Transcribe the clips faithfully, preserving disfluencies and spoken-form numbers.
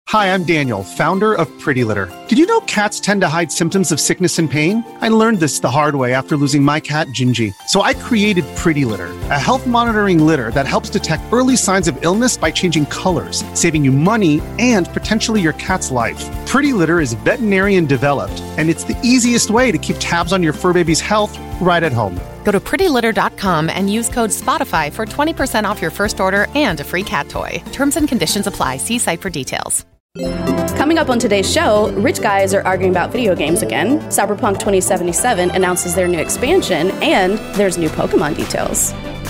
Hi, I'm Daniel, founder of Pretty Litter. Did you know cats tend to hide symptoms of sickness and pain? I learned this the hard way after losing my cat, Gingy. So I created Pretty Litter, a health monitoring litter that helps detect early signs of illness by changing colors, saving you money and potentially your cat's life. Pretty Litter is veterinarian developed, and it's the easiest way to keep tabs on your fur baby's health right at home. Go to pretty litter dot com and use code SPOTIFY for twenty percent off your first order and a free cat toy. Terms and conditions apply. See site for details. Coming up on today's show, rich guys are arguing about video games again, Cyberpunk twenty seventy-seven announces their new expansion, and there's new Pokemon details.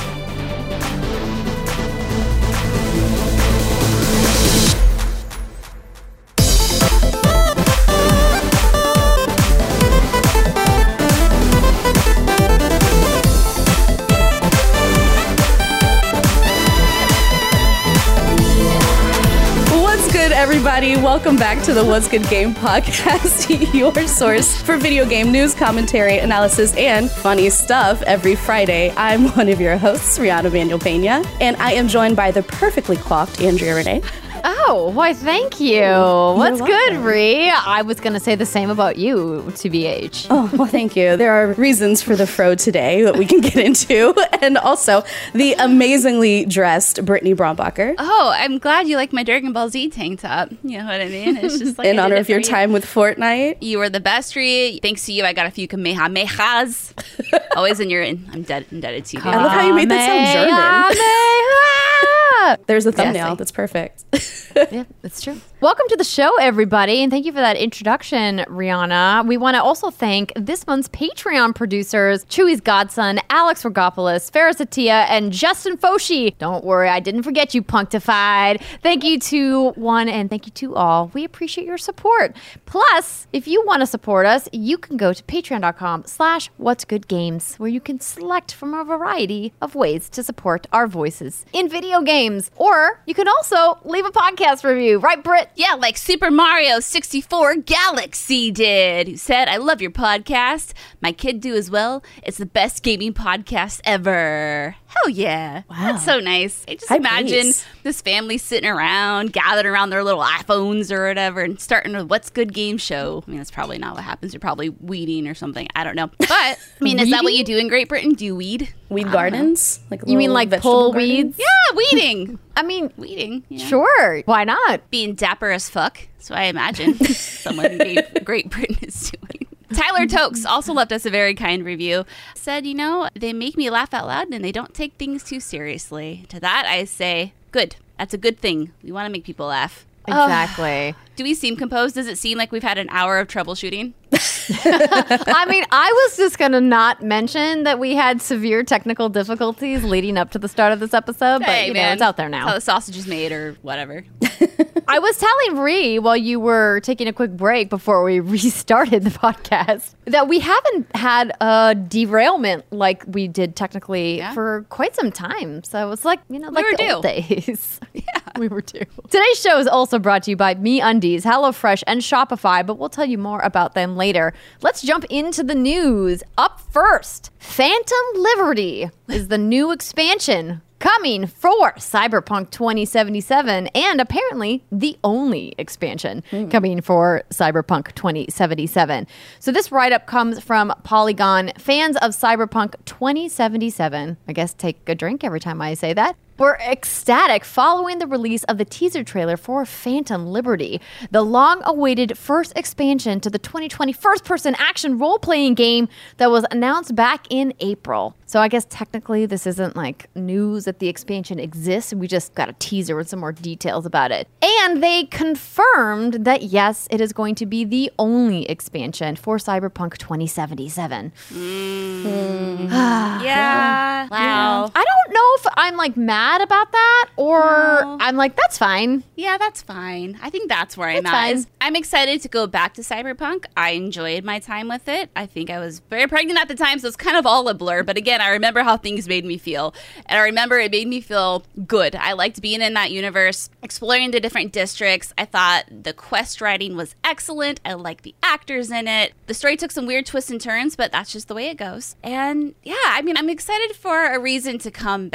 Everybody, welcome back to the What's Good Game podcast, your source for video game news, commentary, analysis, and funny stuff every Friday. I'm one of your hosts, Rihanna Manuel Pena, and I am joined by the perfectly coiffed Andrea Renee. Oh, why, thank you. What's good, Ree? I was going to say the same about you, T B H. Oh, well, thank you. There are reasons for the fro today that we can get into, and also the amazingly dressed Brittany Brombacher. Oh, I'm glad you like my Dragon Ball Z tank top. You know what I mean? It's just like in honor of your time with Fortnite. You were the best, Ree. Thanks to you, I got a few Kamehamehas. Always in your, in, I'm dead, indebted to you. I love how you made that sound German. There's the thumbnail. Yes, that's perfect. Yeah, that's true. Welcome to the show, everybody, and thank you for that introduction, Rihanna. We want to also thank this month's Patreon producers, Chewy's godson, Alex Rogopoulos, Ferris Atia, and Justin Foshi. Don't worry, I didn't forget you, Punctified. Thank you to one, and thank you to all. We appreciate your support. Plus, if you want to support us, you can go to patreon.com slash what's good games, where you can select from a variety of ways to support our voices in video games. Or you can also leave a podcast review, right, Britt? Yeah, like Super Mario sixty-four Galaxy did, who said, I love your podcast. My kid do as well. It's the best gaming podcast ever. Hell yeah. Wow. That's so nice. I just High imagine praise. this family sitting around, gathered around their little iPhones or whatever, and starting a What's Good Game show. I mean, that's probably not what happens. You're probably weeding or something. I don't know. But, I mean, is that what you do in Great Britain? Do you weed? Weed gardens? Like You mean like pull weeds? Yeah, weeding. I mean, weeding. You know? Sure. Why not? Being dapper as fuck. That's what I imagine someone in Great Britain is doing. Tyler Tokes also left us a very kind review. Said, you know, they make me laugh out loud and they don't take things too seriously. To that, I say, good. That's a good thing. We want to make people laugh. Exactly. Uh, do we seem composed? Does it seem like we've had an hour of troubleshooting? I mean, I was just going to not mention that we had severe technical difficulties leading up to the start of this episode, but, hey, you know, man. it's out there now. That's how the sausage is made or whatever. I was telling Ree while you were taking a quick break before we restarted the podcast that we haven't had a derailment like we did technically yeah. for quite some time. So it's like, you know, like we the were old days. Yeah, we were due. Today's show is also brought to you by MeUndies, HelloFresh, and Shopify, but we'll tell you more about them later. Let's jump into the news. Up first, Phantom Liberty is the new expansion coming for Cyberpunk twenty seventy-seven, and apparently the only expansion mm. coming for Cyberpunk twenty seventy-seven. So this write-up comes from Polygon. Fans of Cyberpunk twenty seventy-seven, I guess take a drink every time I say that, were ecstatic following the release of the teaser trailer for Phantom Liberty, the long-awaited first expansion to the twenty twenty first-person action role-playing game that was announced back in April. So I guess technically this isn't like news that the expansion exists. We just got a teaser with some more details about it. And they confirmed that, yes, it is going to be the only expansion for Cyberpunk twenty seventy-seven. Mm. Mm. yeah. Wow. I don't know if I'm like mad about that or no. I'm like, that's fine. Yeah, that's fine. I think that's where that's I'm fine. at. Is I'm excited to go back to Cyberpunk. I enjoyed my time with it. I think I was very pregnant at the time, so it's kind of all a blur. But again, I remember how things made me feel. And I remember it made me feel good. I liked being in that universe, exploring the different districts. I thought the quest writing was excellent. I liked the actors in it. The story took some weird twists and turns, but that's just the way it goes. And yeah, I mean, I'm excited for a reason to come back.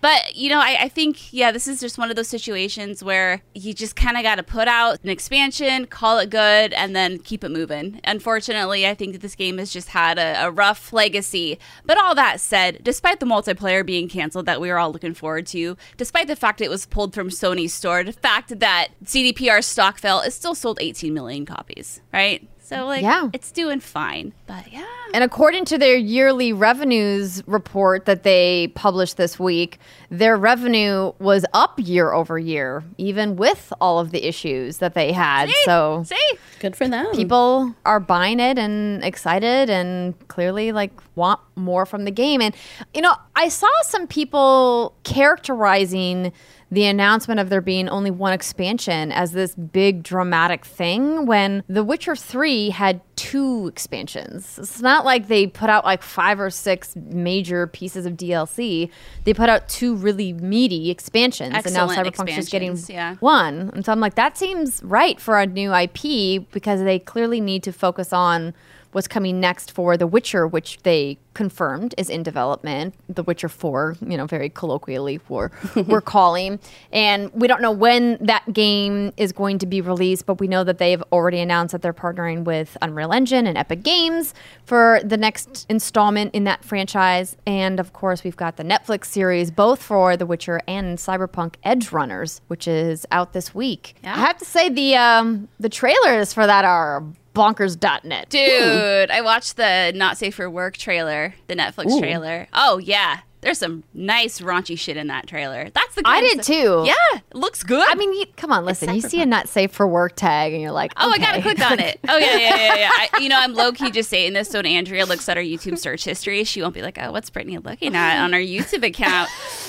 But, you know, I, I think, yeah, this is just one of those situations where you just kind of got to put out an expansion, call it good, and then keep it moving. Unfortunately, I think that this game has just had a, a rough legacy. But all that said, despite the multiplayer being canceled that we were all looking forward to, despite the fact it was pulled from Sony's store, the fact that C D P R stock fell, it still sold eighteen million copies, right? So, like, yeah. it's doing fine. But, yeah. And according to their yearly revenues report that they published this week, their revenue was up year over year, even with all of the issues that they had. See? So, See? Good for them. people are buying it and excited and clearly, like, want more from the game. And, you know, I saw some people characterizing the announcement of there being only one expansion as this big dramatic thing when The Witcher three had two expansions. It's not like they put out like five or six major pieces of D L C. They put out two really meaty expansions. Excellent and now Cyberpunk's just getting expansions, yeah. one. And so I'm like, that seems right for a new I P because they clearly need to focus on what's coming next for The Witcher, which they confirmed is in development. The Witcher four, you know, very colloquially we're, we're calling. And we don't know when that game is going to be released, but we know that they've already announced that they're partnering with Unreal Engine and Epic Games for the next installment in that franchise. And of course, we've got the Netflix series, both for The Witcher and Cyberpunk Edge Runners, which is out this week. Yeah. I have to say the um, the trailers for that are bonkers dot net. Dude, I watched the Not Safe for Work trailer, the Netflix Ooh. trailer. Oh, yeah. There's some nice raunchy shit in that trailer. That's the I kind did of stuff- too. Yeah, it looks good. I mean, you, come on, listen. You see a not safe for work tag, and you're like, Oh, okay. I gotta click on it. Oh, yeah, yeah, yeah, yeah. I, you know, I'm low-key just saying this so when Andrea looks at our YouTube search history, she won't be like, oh, what's Brittany looking at on our YouTube account?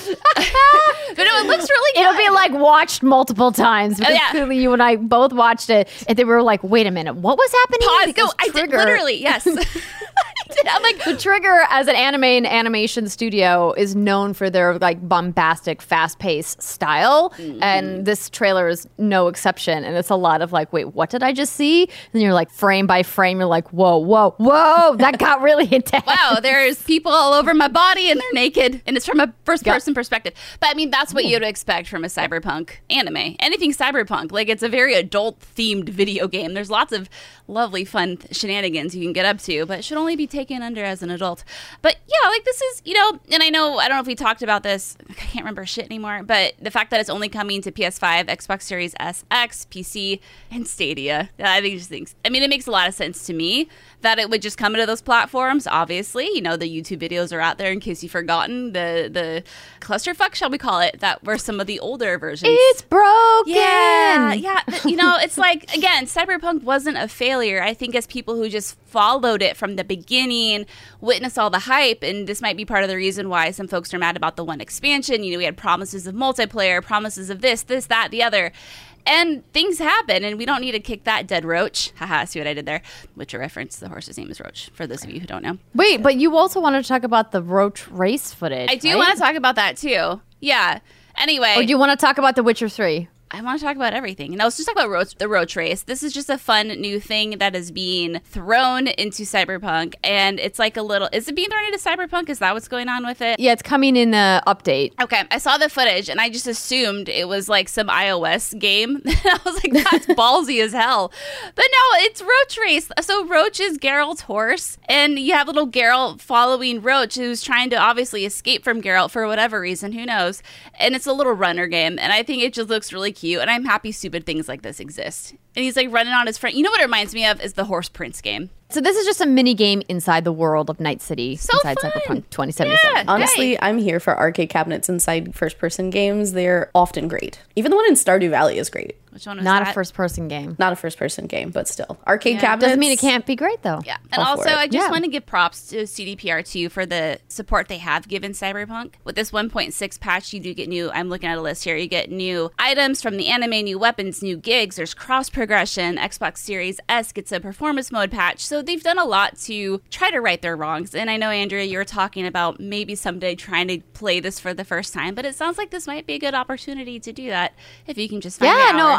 But no, it looks really good. It'll be like watched multiple times because yeah. clearly you and I both watched it, and then we were like, wait a minute, what was happening? Pause. Because Go. I did Trigger- literally, yes. I'm like, The Trigger, as an anime and animation studio, is known for their like bombastic, fast-paced style, Mm-hmm. and this trailer is no exception. And it's a lot of like, wait, what did I just see? And you're like, frame by frame, you're like, whoa, whoa, whoa, that got really intense. wow, there's people all over my body and they're naked, and it's from a first-person perspective. But I mean, that's what you'd expect from a cyberpunk anime. Anything cyberpunk, like it's a very adult-themed video game. There's lots of lovely, fun shenanigans you can get up to, but it should only be taken under as an adult. But yeah, like this is, you know, and I know, I don't know if we talked about this, I can't remember shit anymore, but the fact that it's only coming to P S five, Xbox Series S X, P C, and Stadia, I think just thinks, I mean, it makes a lot of sense to me that it would just come to those platforms. Obviously, you know, the YouTube videos are out there in case you've forgotten the the clusterfuck, shall we call it, that were some of the older versions. It's broken. Yeah, yeah. But, you know, it's like, again, Cyberpunk wasn't a failure. I think as people who just followed it from the beginning, witnessed all the hype, and this might be part of the reason why some folks are mad about the one expansion. You know, we had promises of multiplayer, promises of this, this, that, the other. And things happen, and we don't need to kick that dead roach. Haha, see what I did there? Which a reference, the horse's name is Roach, for those of you who don't know. Wait, but you also wanted to talk about the Roach race footage. I do right? want to talk about that, too. Yeah. Anyway. Or do you want to talk about The Witcher three? I want to talk about everything. And I was just talking about roach, the Roach Race. This is just a fun new thing that is being thrown into Cyberpunk. And it's like a little... Is it being thrown into Cyberpunk? Is that what's going on with it? Yeah, it's coming in the update. Okay, I saw the footage and I just assumed it was like some iOS game. I was like, that's ballsy as hell. But no, it's Roach Race. So Roach is Geralt's horse, and you have little Geralt following Roach, who's trying to obviously escape from Geralt for whatever reason, who knows. And it's a little runner game, and I think it just looks really cute, and I'm happy stupid things like this exist. And he's like running on his friend. You know what it reminds me of is the Horse Prince game. So this is just a mini game inside the world of Night City, So inside fun. Cyberpunk twenty seventy-seven. Yeah. Honestly, Hey. I'm here for arcade cabinets inside first-person games. They're often great. Even the one in Stardew Valley is great. Which one was Not that? a first-person game. Not a first-person game, but still. Arcade Yeah. cabinets. Doesn't mean it can't be great, though. Yeah, and All for also it. I just Yeah. want to give props to C D P R two for the support they have given Cyberpunk. With this one point six patch, you do get new, I'm looking at a list here, you get new items from the anime, new weapons, new gigs, there's cross progression, Xbox Series S gets a performance mode patch, so they've done a lot to try to right their wrongs. And I know, Andrea, you were talking about maybe someday trying to play this for the first time, but it sounds like this might be a good opportunity to do that if you can just find Yeah, the no, hours.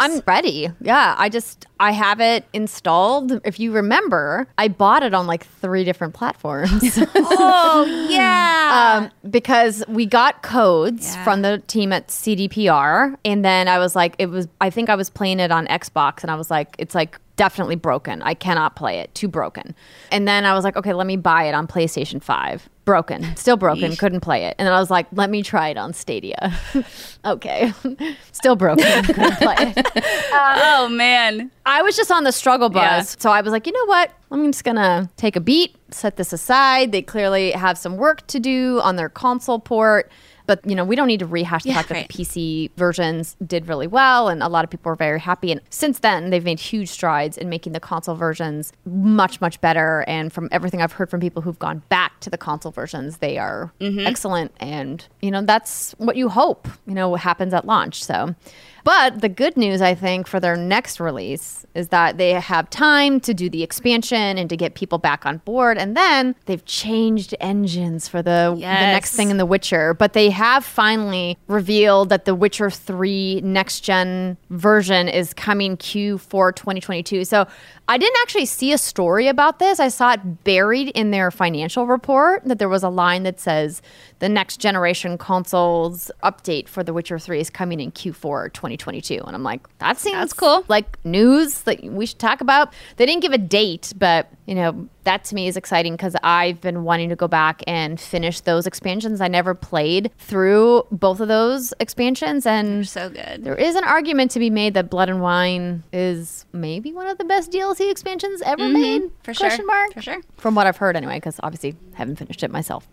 I'm ready. Yeah, I just, I have it installed. If you remember, I bought it on like three different platforms. Oh, yeah. Um, because we got codes Yeah. from the team at C D P R. And then I was like, it was, I think I was playing it on Xbox and I was like, it's like, definitely broken. I cannot play it. Too broken. And then I was like, okay, let me buy it on PlayStation five. Broken. Still broken. Yeesh. Couldn't play it. And then I was like, let me try it on Stadia. Okay. Still broken. Couldn't play it. Oh, man. I was just on the struggle bus. Yeah. So I was like, you know what? I'm just going to take a beat, set this aside. They clearly have some work to do on their console port. But, you know, we don't need to rehash the Yeah, fact right. that the P C versions did really well and a lot of people were very happy. And since then, they've made huge strides in making the console versions much, much better. And from everything I've heard from people who've gone back to the console versions, they are Mm-hmm. excellent. And, you know, that's what you hope, you know, happens at launch. So, but the good news, I think, for their next release is that they have time to do the expansion and to get people back on board. And then they've changed engines for the, the next Yes. thing in The Witcher. But they have finally revealed that The Witcher three next gen version is coming Q four twenty twenty-two. So I didn't actually see a story about this. I saw it buried in their financial report that there was a line that says the next generation consoles update for The Witcher three is coming in Q four twenty twenty-two. And I'm like, that seems That's cool. like news that we should talk about. They didn't give a date, but you know, that to me is exciting because I've been wanting to go back and finish those expansions. I never played through both of those expansions, and So good. there is an argument to be made that Blood and Wine is maybe one of the best D L C expansions ever made. Mm-hmm. For sure. Question mark. For sure. From what I've heard, anyway, because obviously haven't finished it myself.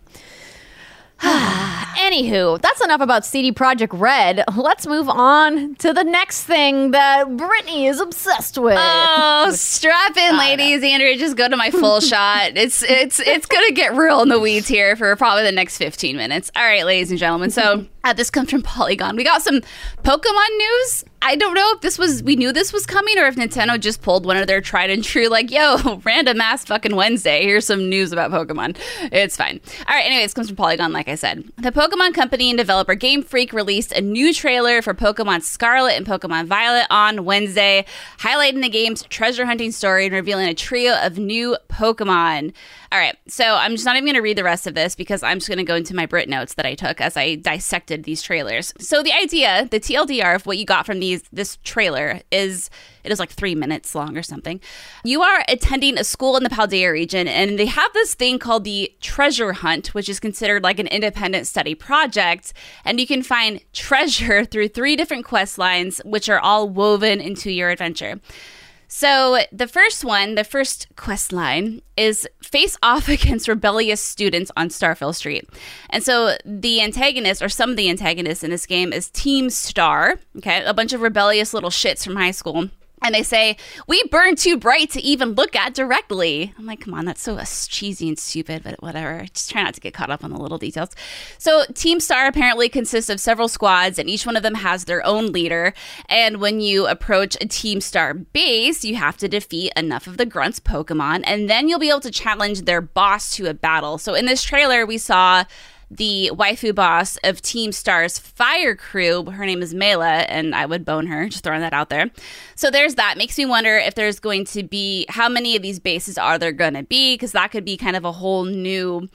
Anywho, that's enough about C D Projekt Red. Let's move on to the next thing that Brittany is obsessed with. Oh, strap in, ladies. Andrea, just go to my full shot. It's it's it's gonna get real in the weeds here for probably the next fifteen minutes. All right, ladies and gentlemen. So uh, this comes from Polygon. We got some Pokemon news. I don't know if this was we knew this was coming or if Nintendo just pulled one of their tried and true, like, yo, random ass fucking Wednesday. Here's some news about Pokemon. It's fine. All right, anyway, this comes from Polygon, like I said. The Pokemon company and developer Game Freak released a new trailer for Pokemon Scarlet and Pokemon Violet on Wednesday, highlighting the game's treasure hunting story and revealing a trio of new Pokemon. All right, so I'm just not even going to read the rest of this because I'm just going to go into my Brit notes that I took as I dissected these trailers. So the idea, the T L D R of what you got from these this trailer is, it is like three minutes long or something. You are attending a school in the Paldea region, and they have this thing called the Treasure Hunt, which is considered like an independent study project, and you can find treasure through three different quest lines, which are all woven into your adventure. So the first one, the first quest line is face off against rebellious students on Starfield Street. And so the antagonist, or some of the antagonists in this game, is Team Star, okay, a bunch of rebellious little shits from high school. And they say, we burn too bright to even look at directly. I'm like, come on, that's so cheesy and stupid, but whatever. Just try not to get caught up on the little details. So Team Star apparently consists of several squads, and each one of them has their own leader. And when you approach a Team Star base, you have to defeat enough of the Grunts Pokemon, and then you'll be able to challenge their boss to a battle. So in this trailer, we saw the waifu boss of Team Star's fire crew. Her name is Mela, and I would bone her, just throwing that out there. So there's that. Makes me wonder if there's going to be, how many of these bases are there going to be? Because that could be kind of a whole new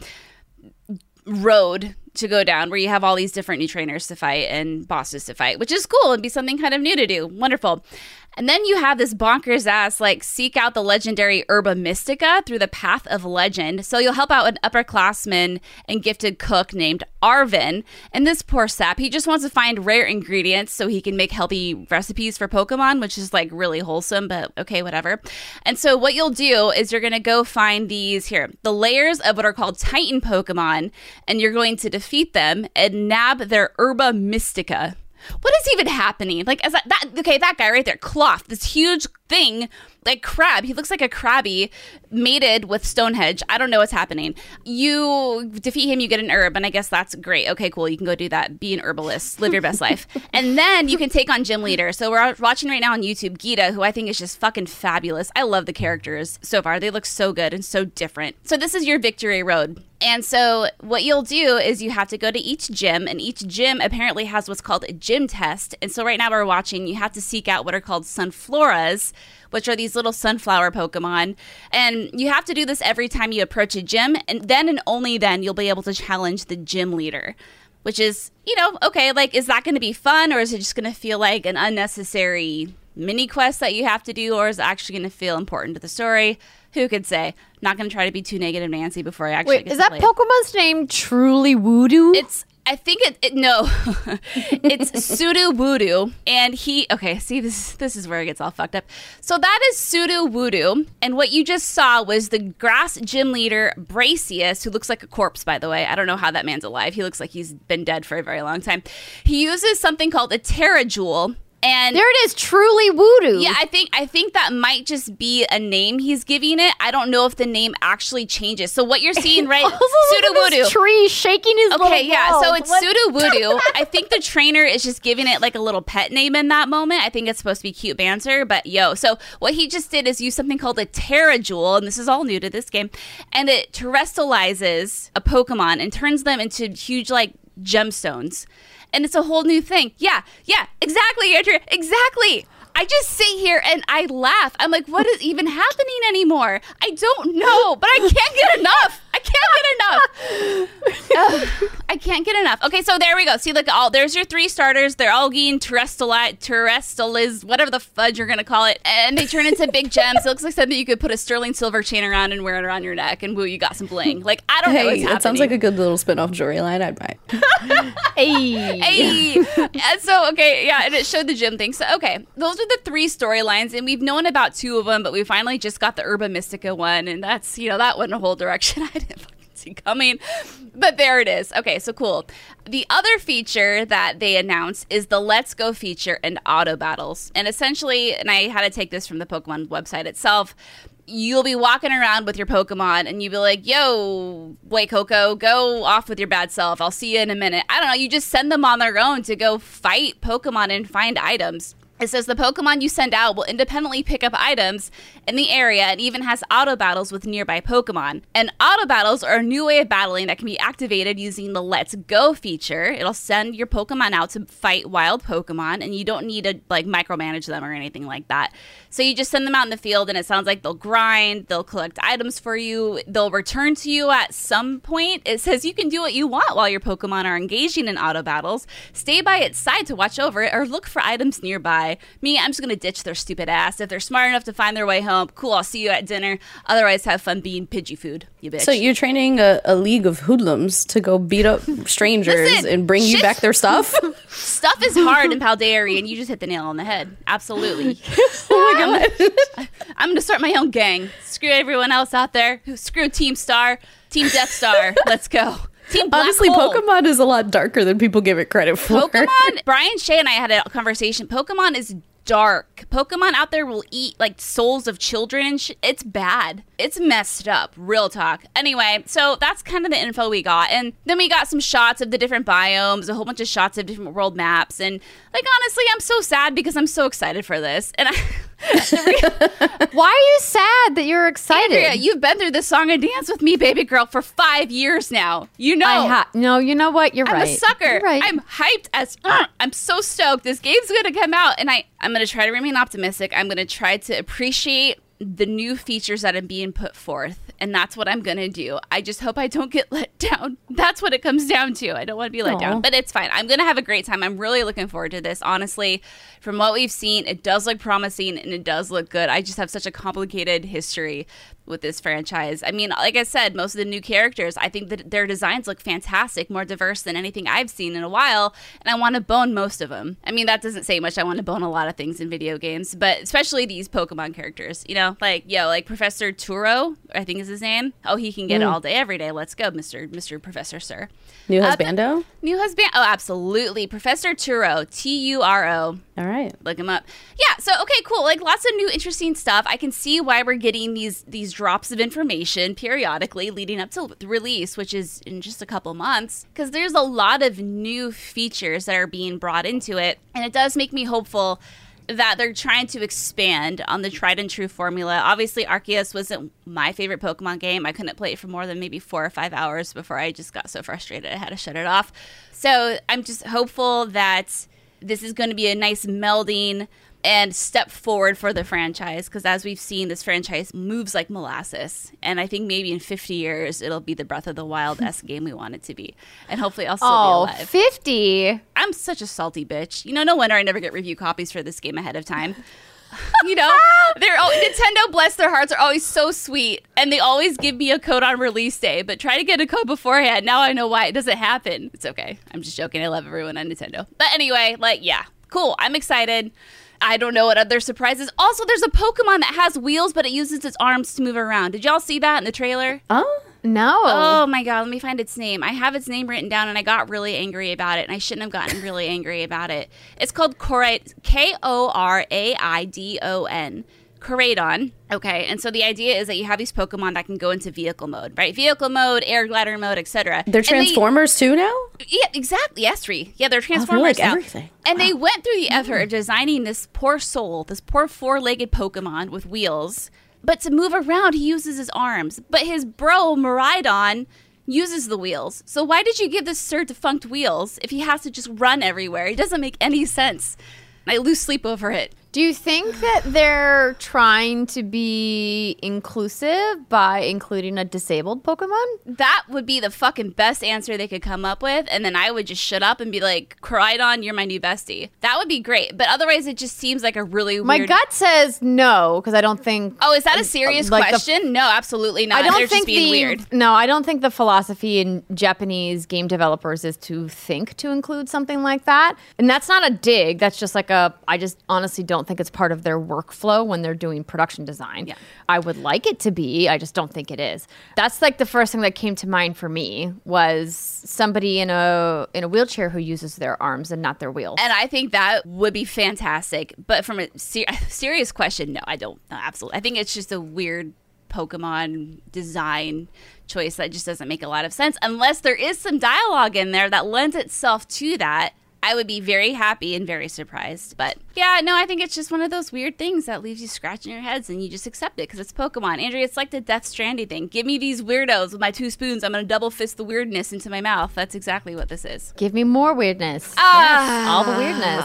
road to go down where you have all these different new trainers to fight and bosses to fight, which is cool and be something kind of new to do. Wonderful. And then you have this bonkers ass, like, seek out the legendary Herba Mystica through the Path of Legend. So you'll help out an upperclassman and gifted cook named Arvin. And this poor sap, he just wants to find rare ingredients so he can make healthy recipes for Pokemon, which is like really wholesome, but okay, whatever. And so what you'll do is you're going to go find these here, the layers of what are called Titan Pokemon, and you're going to defeat them and nab their Herba Mystica. What is even happening? Like, as that, that, okay, that guy right there, Cloth, this huge thing, like crab. He looks like a crabby mated with Stonehenge. I don't know what's happening. You defeat him, you get an herb, and I guess that's great. Okay, cool. You can go do that. Be an herbalist. Live your best life. And then you can take on Gym Leader. So we're watching right now on YouTube Gita, who I think is just fucking fabulous. I love the characters so far. They look so good and so different. So this is your victory road. And so what you'll do is you have to go to each gym, and each gym apparently has what's called a gym test. And so right now we're watching, you have to seek out what are called Sunfloras, which are these little sunflower Pokemon. And you have to do this every time you approach a gym, and then and only then you'll be able to challenge the gym leader, which is, you know, okay, like, is that going to be fun, or is it just going to feel like an unnecessary mini quest that you have to do, or is it actually going to feel important to the story? Who could say? Not going to try to be too negative Nancy before I actually Wait, get is to that play it. Pokemon's name truly Woodoo? It's, I think it, it no, it's Sudowoodo, and he, okay, see, this this is where it gets all fucked up. So that is Sudowoodo, and what you just saw was the grass gym leader, Bracius, who looks like a corpse, by the way. I don't know how that man's alive. He looks like he's been dead for a very long time. He uses something called a Terrajewel. And there it is, truly Woodoo. Yeah, I think I think that might just be a name he's giving it. I don't know if the name actually changes. So what you're seeing, right? Sudowoodo tree shaking his okay, little yeah. balls. So it's Sudowoodo. I think the trainer is just giving it like a little pet name in that moment. I think it's supposed to be cute banter, but yo. So what he just did is use something called a Terrajewel, and this is all new to this game, and it terrestrializes a Pokemon and turns them into huge like gemstones. And it's a whole new thing. Yeah, yeah, exactly, Andrea, exactly. I just sit here and I laugh. I'm like, what is even happening anymore? I don't know, but I can't get enough. I can't get enough. Ugh, I can't get enough. Okay, so there we go. See, like, all there's your three starters. They're all getting terrestrialized, terrestrializ, whatever the fudge you're gonna call it, and they turn into big gems. It looks like something you could put a sterling silver chain around and wear it around your neck, and woo, you got some bling. Like, I don't hey, know what's happening. That sounds like a good little spin-off jewelry line. I'd buy. Hey. Hey. And so, okay, yeah, and it showed the gym thing. So, okay, those are the three storylines, and we've known about two of them, but we finally just got the Urba Mystica one, and that's, you know, that went a whole direction I didn't fucking see coming. But there it is. Okay, so cool. The other feature that they announced is the Let's Go feature and auto battles. And essentially, and I had to take this from the Pokemon website itself, you'll be walking around with your Pokemon and you'll be like, yo, wait, Coco, go off with your bad self. I'll see you in a minute. I don't know. You just send them on their own to go fight Pokemon and find items. It says the Pokemon you send out will independently pick up items in the area and even has auto battles with nearby Pokemon. And auto battles are a new way of battling that can be activated using the Let's Go feature. It'll send your Pokemon out to fight wild Pokemon, and you don't need to like micromanage them or anything like that. So you just send them out in the field, and it sounds like they'll grind, they'll collect items for you, they'll return to you at some point. It says you can do what you want while your Pokemon are engaging in auto battles. Stay by its side to watch over it or look for items nearby. Me, I'm just going to ditch their stupid ass. If they're smart enough to find their way home, cool, I'll see you at dinner. Otherwise, have fun being Pidgey food, you bitch. So you're training a, a league of hoodlums to go beat up strangers Listen, and bring you back their stuff? Stuff is hard in Paldea, and you just hit the nail on the head. Absolutely. Oh my god. I'm going to start my own gang. Screw everyone else out there. Screw Team Star, Team Death Star. Let's go. Team Black Honestly, Hole. Pokemon is a lot darker than people give it credit for. Pokemon, Brian Shea and I had a conversation. Pokemon is dark. Pokemon out there will eat like souls of children and sh- it's bad. It's messed up. Real talk. Anyway, so that's kind of the info we got. And then we got some shots of the different biomes, a whole bunch of shots of different world maps. And like, honestly, I'm so sad because I'm so excited for this. And I... Why are you sad that you're excited? Andrea, you've been through this song and dance with me, baby girl, for five years now. You know. I ha- no, you know what? You're I'm right. a sucker. You're right. I'm hyped as uh, I'm so stoked. This game's gonna come out, and I, I'm gonna try to remain optimistic. I'm gonna try to appreciate the new features that are being put forth, and that's what I'm gonna do. I just hope I don't get let down. That's what it comes down to. I don't want to be let Aww. down, but it's fine. I'm gonna have a great time. I'm really looking forward to this. Honestly, from what we've seen, it does look promising and it does look good. I just have such a complicated history with this franchise. I mean, like I said, most of the new characters, I think that their designs look fantastic, more diverse than anything I've seen in a while, and I want to bone most of them. I mean, that doesn't say much. I want to bone a lot of things in video games, but especially these Pokemon characters, you know? know, like, yo, like Professor Turo, I think is his name. Oh, he can get mm. it all day, every day. Let's go, Mister Mister Professor, sir. New husbando? Uh, new husband. Oh, absolutely. Professor Turo, T U R O. All right. Look him up. Yeah, so, okay, cool. Like, lots of new interesting stuff. I can see why we're getting these these drops of information periodically leading up to the release, which is in just a couple months, because there's a lot of new features that are being brought into it, and it does make me hopeful that they're trying to expand on the tried and true formula. Obviously, Arceus wasn't my favorite Pokemon game. I couldn't play it for more than maybe four or five hours before I just got so frustrated I had to shut it off. So I'm just hopeful that this is going to be a nice melding and step forward for the franchise, because as we've seen, this franchise moves like molasses, and I think maybe in fifty years it'll be the Breath of the Wild-esque game we want it to be, and hopefully I'll still oh, be alive. fifty I'm such a salty bitch. You know, no wonder I never get review copies for this game ahead of time. You know, they're oh, Nintendo, bless their hearts, are always so sweet, and they always give me a code on release day, but try to get a code beforehand. Now I know why it doesn't happen. It's okay. I'm just joking. I love everyone on Nintendo. But anyway, like, yeah, cool. I'm excited. I don't know what other surprises. Also, there's a Pokemon that has wheels, but it uses its arms to move around. Did y'all see that in the trailer? Oh, no. Oh, my God. Let me find its name. I have its name written down, and I got really angry about it, and I shouldn't have gotten really angry about it. It's called Koraidon. K O R A I D O N. Koraidon. Okay, and so the idea is that you have these Pokemon that can go into vehicle mode, right? Vehicle mode, air glider mode, et cetera. They're Transformers they, too now? Yeah, exactly. Yes, Ree. Yeah, they're Transformers oh, like now. Everything. And wow. they went through the effort of designing this poor soul, this poor four-legged Pokemon with wheels. But to move around, he uses his arms. But his bro, Miraidon, uses the wheels. So why did you give this Sir defunct wheels if he has to just run everywhere? It doesn't make any sense. I lose sleep over it. Do you think that they're trying to be inclusive by including a disabled Pokemon? That would be the fucking best answer they could come up with, and then I would just shut up and be like, Koraidon, you're my new bestie. That would be great, but otherwise it just seems like a really my weird... My gut says no, because I don't think... Oh, is that a serious like question? The... No, absolutely not. I don't They're think just being the... weird. No, I don't think the philosophy in Japanese game developers is to think to include something like that. And that's not a dig. That's just like a... I just honestly don't think it's part of their workflow when they're doing production design. Yeah. I would like it to be. I just don't think it is. That's like the first thing that came to mind for me was somebody in a in a wheelchair who uses their arms and not their wheels. And I think that would be fantastic. But from a ser- serious question, no, I don't. No, absolutely. I think it's just a weird Pokemon design choice that just doesn't make a lot of sense unless there is some dialogue in there that lends itself to that. I would be very happy and very surprised. But yeah, no, I think it's just one of those weird things that leaves you scratching your heads and you just accept it because it's Pokemon. Andrea, it's like the Death Stranding thing. Give me these weirdos with my two spoons. I'm going to double fist the weirdness into my mouth. That's exactly what this is. Give me more weirdness. Ah. Yes, all the weirdness.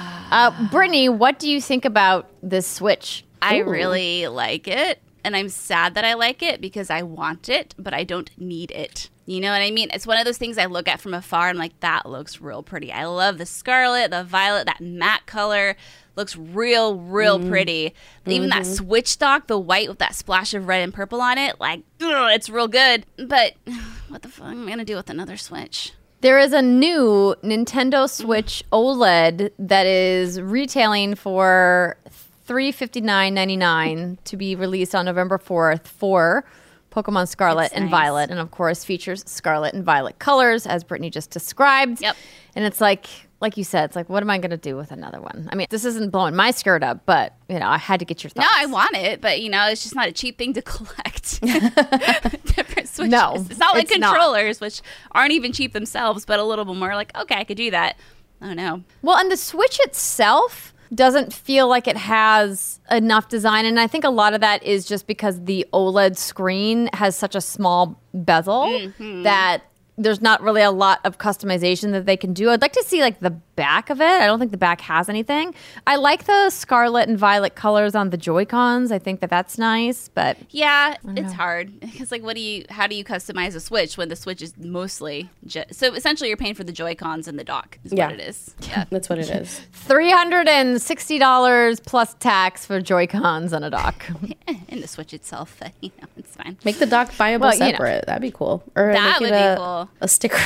Uh, Brittany, what do you think about this Switch? I Ooh. really like it. And I'm sad that I like it because I want it, but I don't need it. You know what I mean? It's one of those things I look at from afar and I'm like, that looks real pretty. I love the scarlet, the violet, that matte color. Looks real, real mm. pretty. Even mm-hmm. that Switch stock, the white with that splash of red and purple on it, like, ugh, it's real good. But what the fuck am I going to do with another Switch? There is a new Nintendo Switch OLED that is retailing for three hundred fifty-nine dollars and ninety-nine cents to be released on November fourth for Pokemon Scarlet That's and nice. Violet. And of course features Scarlet and Violet colors, as Brittany just described. Yep. And it's like, like you said, it's like, what am I going to do with another one? I mean, this isn't blowing my skirt up, but, you know, I had to get your thoughts. No, I want it, but, you know, it's just not a cheap thing to collect. Different Switches. No, it's not like it's controllers, not. which aren't even cheap themselves, but a little bit more like, okay, I could do that. I don't know. Well, and the Switch itself doesn't feel like it has enough design. And I think a lot of that is just because the OLED screen has such a small bezel mm-hmm. that there's not really a lot of customization that they can do. I'd like to see like the back of it. I don't think the back has anything. I like the scarlet and violet colors on the Joy-Cons. I think that that's nice, but yeah, it's know. hard because like, what do you? How do you customize a Switch when the Switch is mostly just, so essentially you're paying for the Joy-Cons and the dock is yeah. what it is. Yeah, that's what it is. Three hundred and sixty dollars plus tax for Joy-Cons and a dock, and the Switch itself. You know, it's fine. Make the dock buyable well, separate. You know. That'd be cool. Or that make would it a, be cool. Snapple. A sticker.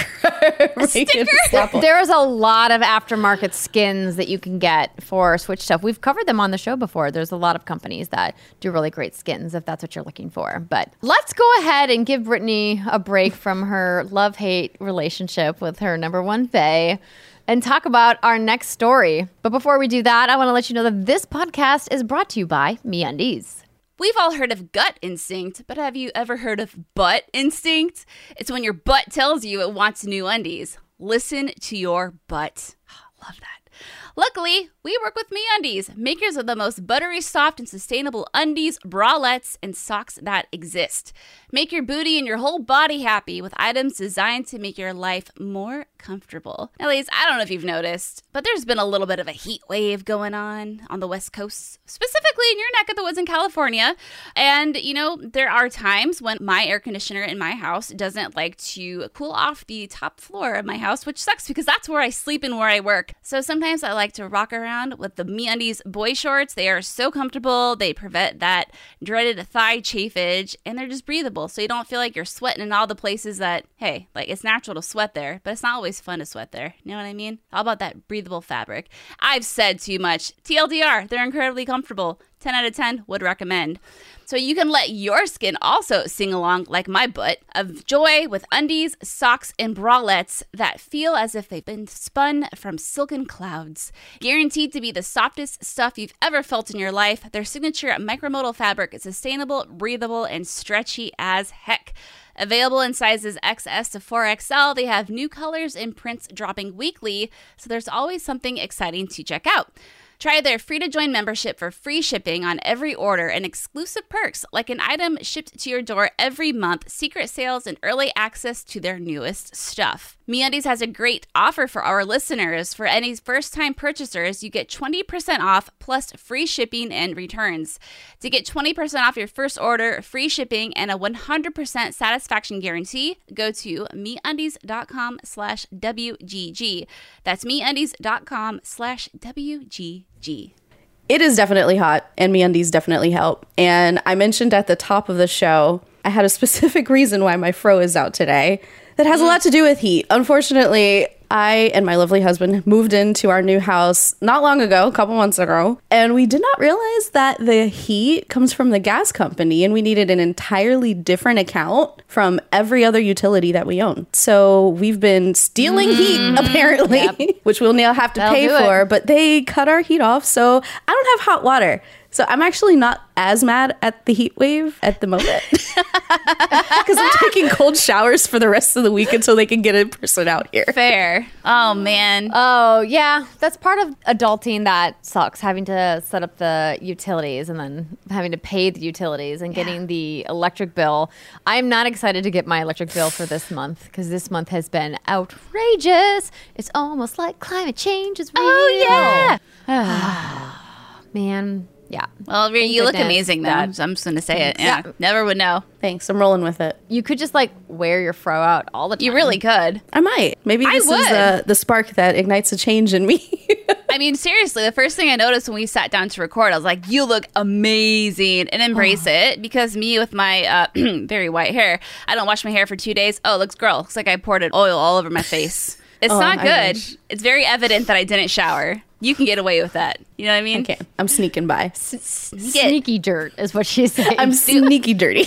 A sticker? Snapple. There's a lot of aftermarket skins that you can get for Switch stuff. We've covered them on the show before. There's a lot of companies that do really great skins if that's what you're looking for. But let's go ahead and give Brittany a break from her love-hate relationship with her number one fae and talk about our next story. But before we do that, I want to let you know that this podcast is brought to you by MeUndies. We've all heard of gut instinct, but have you ever heard of butt instinct? It's when your butt tells you it wants new undies. Listen to your butt. Love that. Luckily, we work with MeUndies, makers of the most buttery, soft, and sustainable undies, bralettes, and socks that exist. Make your booty and your whole body happy with items designed to make your life more comfortable. Now, ladies, I don't know if you've noticed, but there's been a little bit of a heat wave going on on the West Coast, specifically in your neck of the woods in California. And, you know, there are times when my air conditioner in my house doesn't like to cool off the top floor of my house, which sucks because that's where I sleep and where I work. So sometimes I like to rock around with the MeUndies boy shorts. They are so comfortable. They prevent that dreaded thigh chafage, and they're just breathable. So you don't feel like you're sweating in all the places that, hey, like it's natural to sweat there, but it's not always fun to sweat there. You know what I mean? All about that breathable fabric. I've said too much. T L D R, they're incredibly comfortable. ten out of ten would recommend. So you can let your skin also sing along like my butt of joy with undies, socks, and bralettes that feel as if they've been spun from silken clouds. Guaranteed to be the softest stuff you've ever felt in your life, their signature micromodal fabric is sustainable, breathable, and stretchy as heck. Available in sizes X S to four X L, they have new colors and prints dropping weekly, so there's always something exciting to check out. Try their free-to-join membership for free shipping on every order and exclusive perks like an item shipped to your door every month, secret sales, and early access to their newest stuff. MeUndies has a great offer for our listeners. For any first-time purchasers, you get twenty percent off plus free shipping and returns. To get twenty percent off your first order, free shipping, and a one hundred percent satisfaction guarantee, go to MeUndies.com slash WGG. That's MeUndies.com slash WGG. It is definitely hot, and MeUndies definitely help. And I mentioned at the top of the show, I had a specific reason why my fro is out today that has a lot to do with heat. Unfortunately, I and my lovely husband moved into our new house not long ago, a couple months ago, and we did not realize that the heat comes from the gas company, and we needed an entirely different account from every other utility that we own. So we've been stealing mm-hmm. heat, apparently, yep. which we'll now have to That'll pay for, but they cut our heat off, so I don't have hot water. So I'm actually not as mad at the heat wave at the moment because I'm taking cold showers for the rest of the week until they can get a person out here. Fair. Oh, man. Oh, yeah. That's part of adulting that sucks, having to set up the utilities and then having to pay the utilities and getting yeah. the electric bill. I'm not excited to get my electric bill for this month because this month has been outrageous. It's almost like climate change is real. Oh, yeah. Man. Yeah. Well, Thank you goodness. Look amazing, though. Yeah. So I'm just going to say it. Yeah. yeah. Never would know. Thanks. I'm rolling with it. You could just, like, wear your fro out all the time. You really could. I might. Maybe this is uh, the spark that ignites a change in me. I mean, seriously, the first thing I noticed when we sat down to record, I was like, you look amazing, and embrace oh. it. Because me with my uh, very white hair, I don't wash my hair for two days. Oh, it looks girl. Looks like I poured an oil all over my face. It's oh, not good. It's very evident that I didn't shower. You can get away with that. You know what I mean? Okay. I'm sneaking by. S- sneaky dirt is what she's saying. I'm sneaky dirty.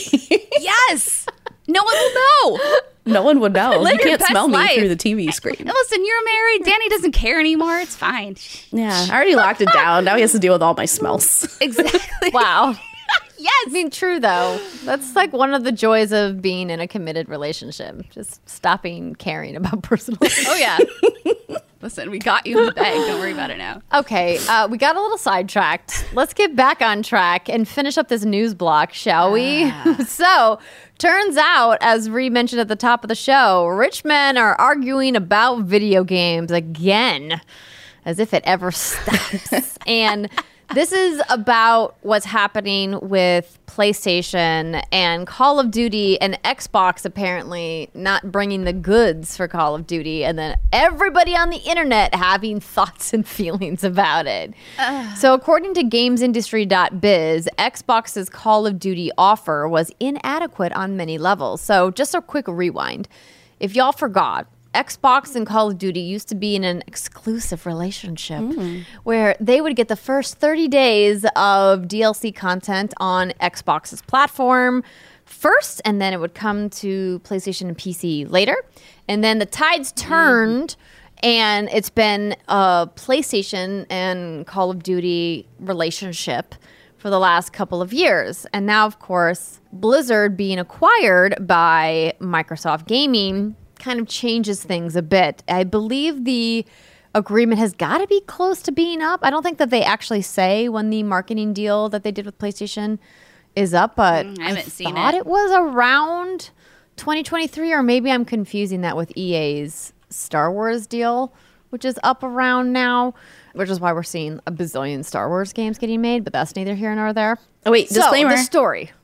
Yes. No one will know. No one would know. Live you can't smell life. me through the T V screen. Listen, you're married. Danny doesn't care anymore. It's fine. Yeah. I already locked it down. Now he has to deal with all my smells. Exactly. Wow. Yes. I mean, true, though. That's like one of the joys of being in a committed relationship. Just stopping caring about personal life. Oh, yeah. Listen, we got you in the bag. Don't worry about it now. Okay, uh, we got a little sidetracked. Let's get back on track and finish up this news block, shall we? Ah. So, turns out, as Ree mentioned at the top of the show, rich men are arguing about video games again, as if it ever stops. And this is about what's happening with PlayStation and Call of Duty and Xbox apparently not bringing the goods for Call of Duty, and then everybody on the internet having thoughts and feelings about it. Uh. So according to games industry dot biz, Xbox's Call of Duty offer was inadequate on many levels. So just a quick rewind. if y'all forgot, Xbox and Call of Duty used to be in an exclusive relationship mm. where they would get the first thirty days of D L C content on Xbox's platform first, and then it would come to PlayStation and P C later. And then the tides turned, mm. and it's been a PlayStation and Call of Duty relationship for the last couple of years. And now, of course, Blizzard being acquired by Microsoft Gaming kind of changes things a bit. I believe the agreement has got to be close to being up. I don't think that they actually say when the marketing deal that they did with PlayStation is up, but mm, I haven't I seen thought it. it was around twenty twenty-three, or maybe I'm confusing that with E A's Star Wars deal, which is up around now, which is why we're seeing a bazillion Star Wars games getting made, but that's neither here nor there. Oh, wait, disclaimer. So, the story.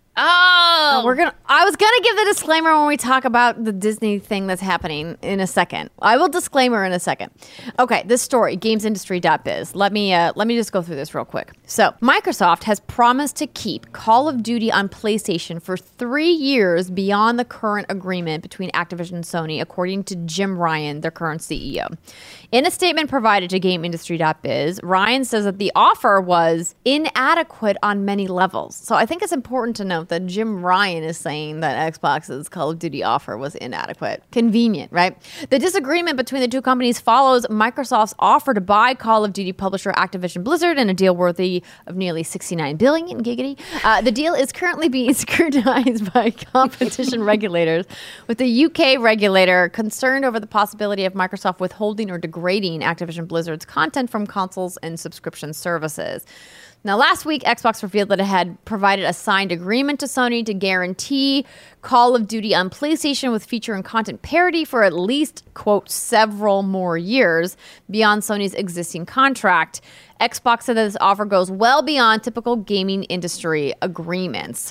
Oh, no, we're gonna. I was gonna give the disclaimer when we talk about the Disney thing that's happening in a second. I will disclaimer in a second. Okay, this story, games industry dot biz. Let me uh, let me just go through this real quick. So, Microsoft has promised to keep Call of Duty on PlayStation for three years beyond the current agreement between Activision and Sony, according to Jim Ryan, their current C E O. In a statement provided to game industry dot biz, Ryan says that the offer was inadequate on many levels. So, I think it's important to note that Jim Ryan is saying that Xbox's Call of Duty offer was inadequate. Convenient, right? The disagreement between the two companies follows Microsoft's offer to buy Call of Duty publisher Activision Blizzard in a deal worthy of nearly sixty-nine billion dollars, giggity. Uh, the deal is currently being scrutinized by competition regulators, with the U K regulator concerned over the possibility of Microsoft withholding or degrading Activision Blizzard's content from consoles and subscription services. Now, last week, Xbox revealed that it had provided a signed agreement to Sony to guarantee Call of Duty on PlayStation with feature and content parity for at least, quote, several more years beyond Sony's existing contract. Xbox said that this offer goes well beyond typical gaming industry agreements.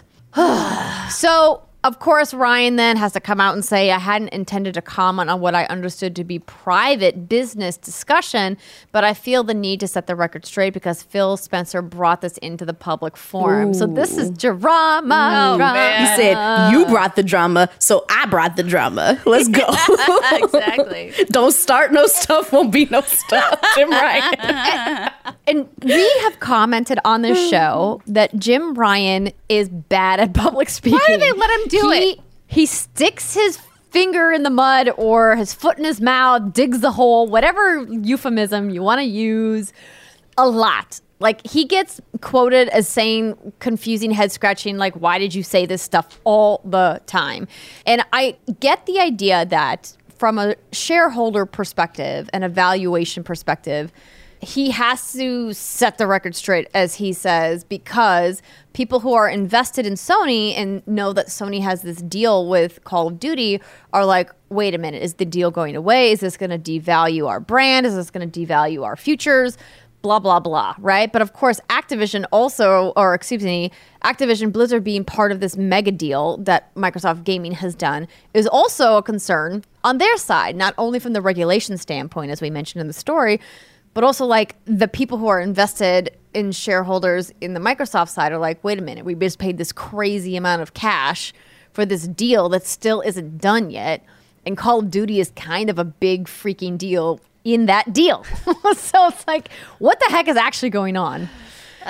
So, of course, Ryan then has to come out and say, I hadn't intended to comment on what I understood to be private business discussion, but I feel the need to set the record straight because Phil Spencer brought this into the public forum. Ooh. So this is drama. Oh, drama. You said you brought the drama, so I brought the drama. Let's go. Exactly. Don't start no stuff, won't be no stuff. Jim Ryan. and, and we have commented on this show that Jim Ryan is bad at public speaking. Why do they let him do He, it. he sticks his finger in the mud or his foot in his mouth, digs the hole, whatever euphemism you want to use, a lot. Like, he gets quoted as saying confusing, head scratching, like, why did you say this stuff all the time? And I get the idea that from a shareholder perspective and a valuation perspective, he has to set the record straight, as he says, because people who are invested in Sony and know that Sony has this deal with Call of Duty are like, wait a minute, is the deal going away? Is this going to devalue our brand? Is this going to devalue our futures? Blah, blah, blah, right? But of course, Activision also, or excuse me, Activision Blizzard being part of this mega deal that Microsoft Gaming has done is also a concern on their side, not only from the regulation standpoint, as we mentioned in the story, but also, like, the people who are invested in shareholders in the Microsoft side are like, wait a minute, we just paid this crazy amount of cash for this deal that still isn't done yet. And Call of Duty is kind of a big freaking deal in that deal. So it's like, what the heck is actually going on? Uh,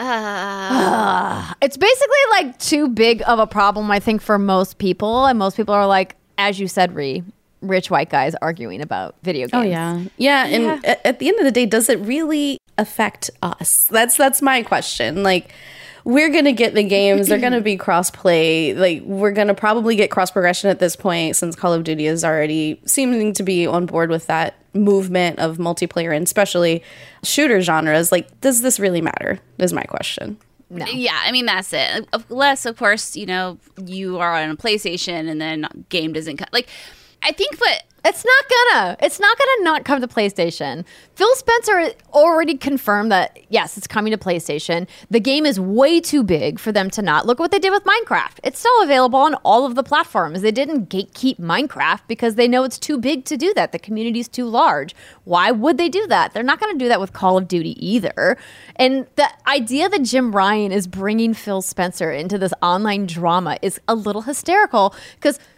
uh, it's basically, like, too big of a problem, I think, for most people. And most people are like, as you said, Ree, rich white guys arguing about video games. Oh, yeah. Yeah, and yeah. At, at the end of the day, does it really affect us? That's that's my question. Like, we're going to get the games. They're going to be cross-play. Like, we're going to probably get cross-progression at this point since Call of Duty is already seeming to be on board with that movement of multiplayer and especially shooter genres. Like, does this really matter is my question. No. Yeah, I mean, that's it. Unless, of course, you know, you are on a PlayStation and then game doesn't come. Like, I think what... It's not gonna. It's not gonna not come to PlayStation. Phil Spencer already confirmed that, yes, it's coming to PlayStation. The game is way too big for them to not. Look what they did with Minecraft. It's still available on all of the platforms. They didn't gatekeep Minecraft because they know it's too big to do that. The community's too large. Why would they do that? They're not going to do that with Call of Duty either. And the idea that Jim Ryan is bringing Phil Spencer into this online drama is a little hysterical because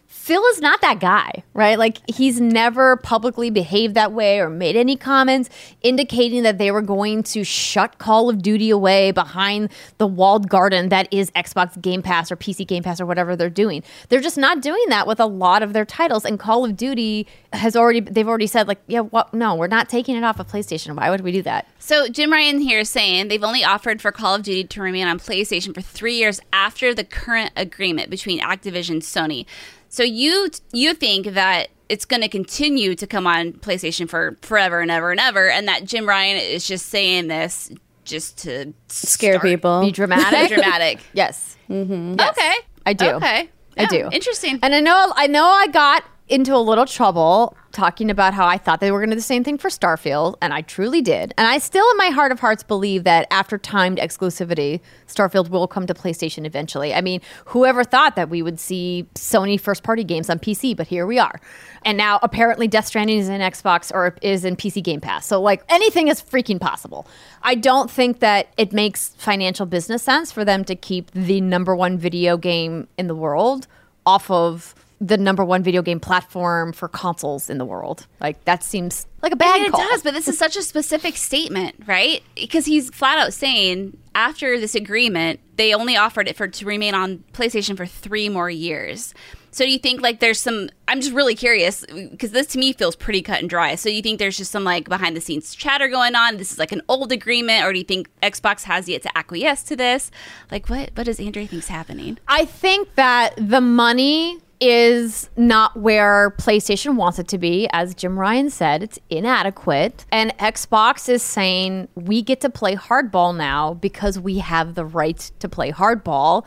Phil is not that guy, right? Like, he's never publicly behaved that way or made any comments indicating that they were going to shut Call of Duty away behind the walled garden that is Xbox Game Pass or P C Game Pass or whatever they're doing. They're just not doing that with a lot of their titles. And Call of Duty has already, they've already said, like, yeah, what? No, we're not taking it off of PlayStation. Why would we do that? So Jim Ryan here is saying they've only offered for Call of Duty to remain on PlayStation for three years after the current agreement between Activision and Sony. So you you think that it's going to continue to come on PlayStation for forever and ever and ever, and that Jim Ryan is just saying this just to scare start. people, be dramatic, dramatic. Yes. Mm-hmm. yes, okay, I do. Okay, I yeah, do. Interesting. And I know I know I got into a little trouble talking about how I thought they were going to do the same thing for Starfield, and I truly did. And I still, in my heart of hearts, believe that after timed exclusivity, Starfield will come to PlayStation eventually. I mean, whoever thought that we would see Sony first-party games on P C, but here we are. And now, apparently, Death Stranding is in Xbox or is in P C Game Pass. So, like, anything is freaking possible. I don't think that it makes financial business sense for them to keep the number one video game in the world off of the number one video game platform for consoles in the world. Like, that seems like a bad I mean, it call. does, but this is such a specific statement, right? Because he's flat out saying after this agreement, they only offered it for to remain on PlayStation for three more years. So do you think like there's some, I'm just really curious because this to me feels pretty cut and dry. So you think there's just some like behind the scenes chatter going on? This is like an old agreement, or do you think Xbox has yet to acquiesce to this? Like what, what does Andrea think's happening? I think that the money is not where PlayStation wants it to be. As Jim Ryan said, it's inadequate. And Xbox is saying, we get to play hardball now because we have the right to play hardball.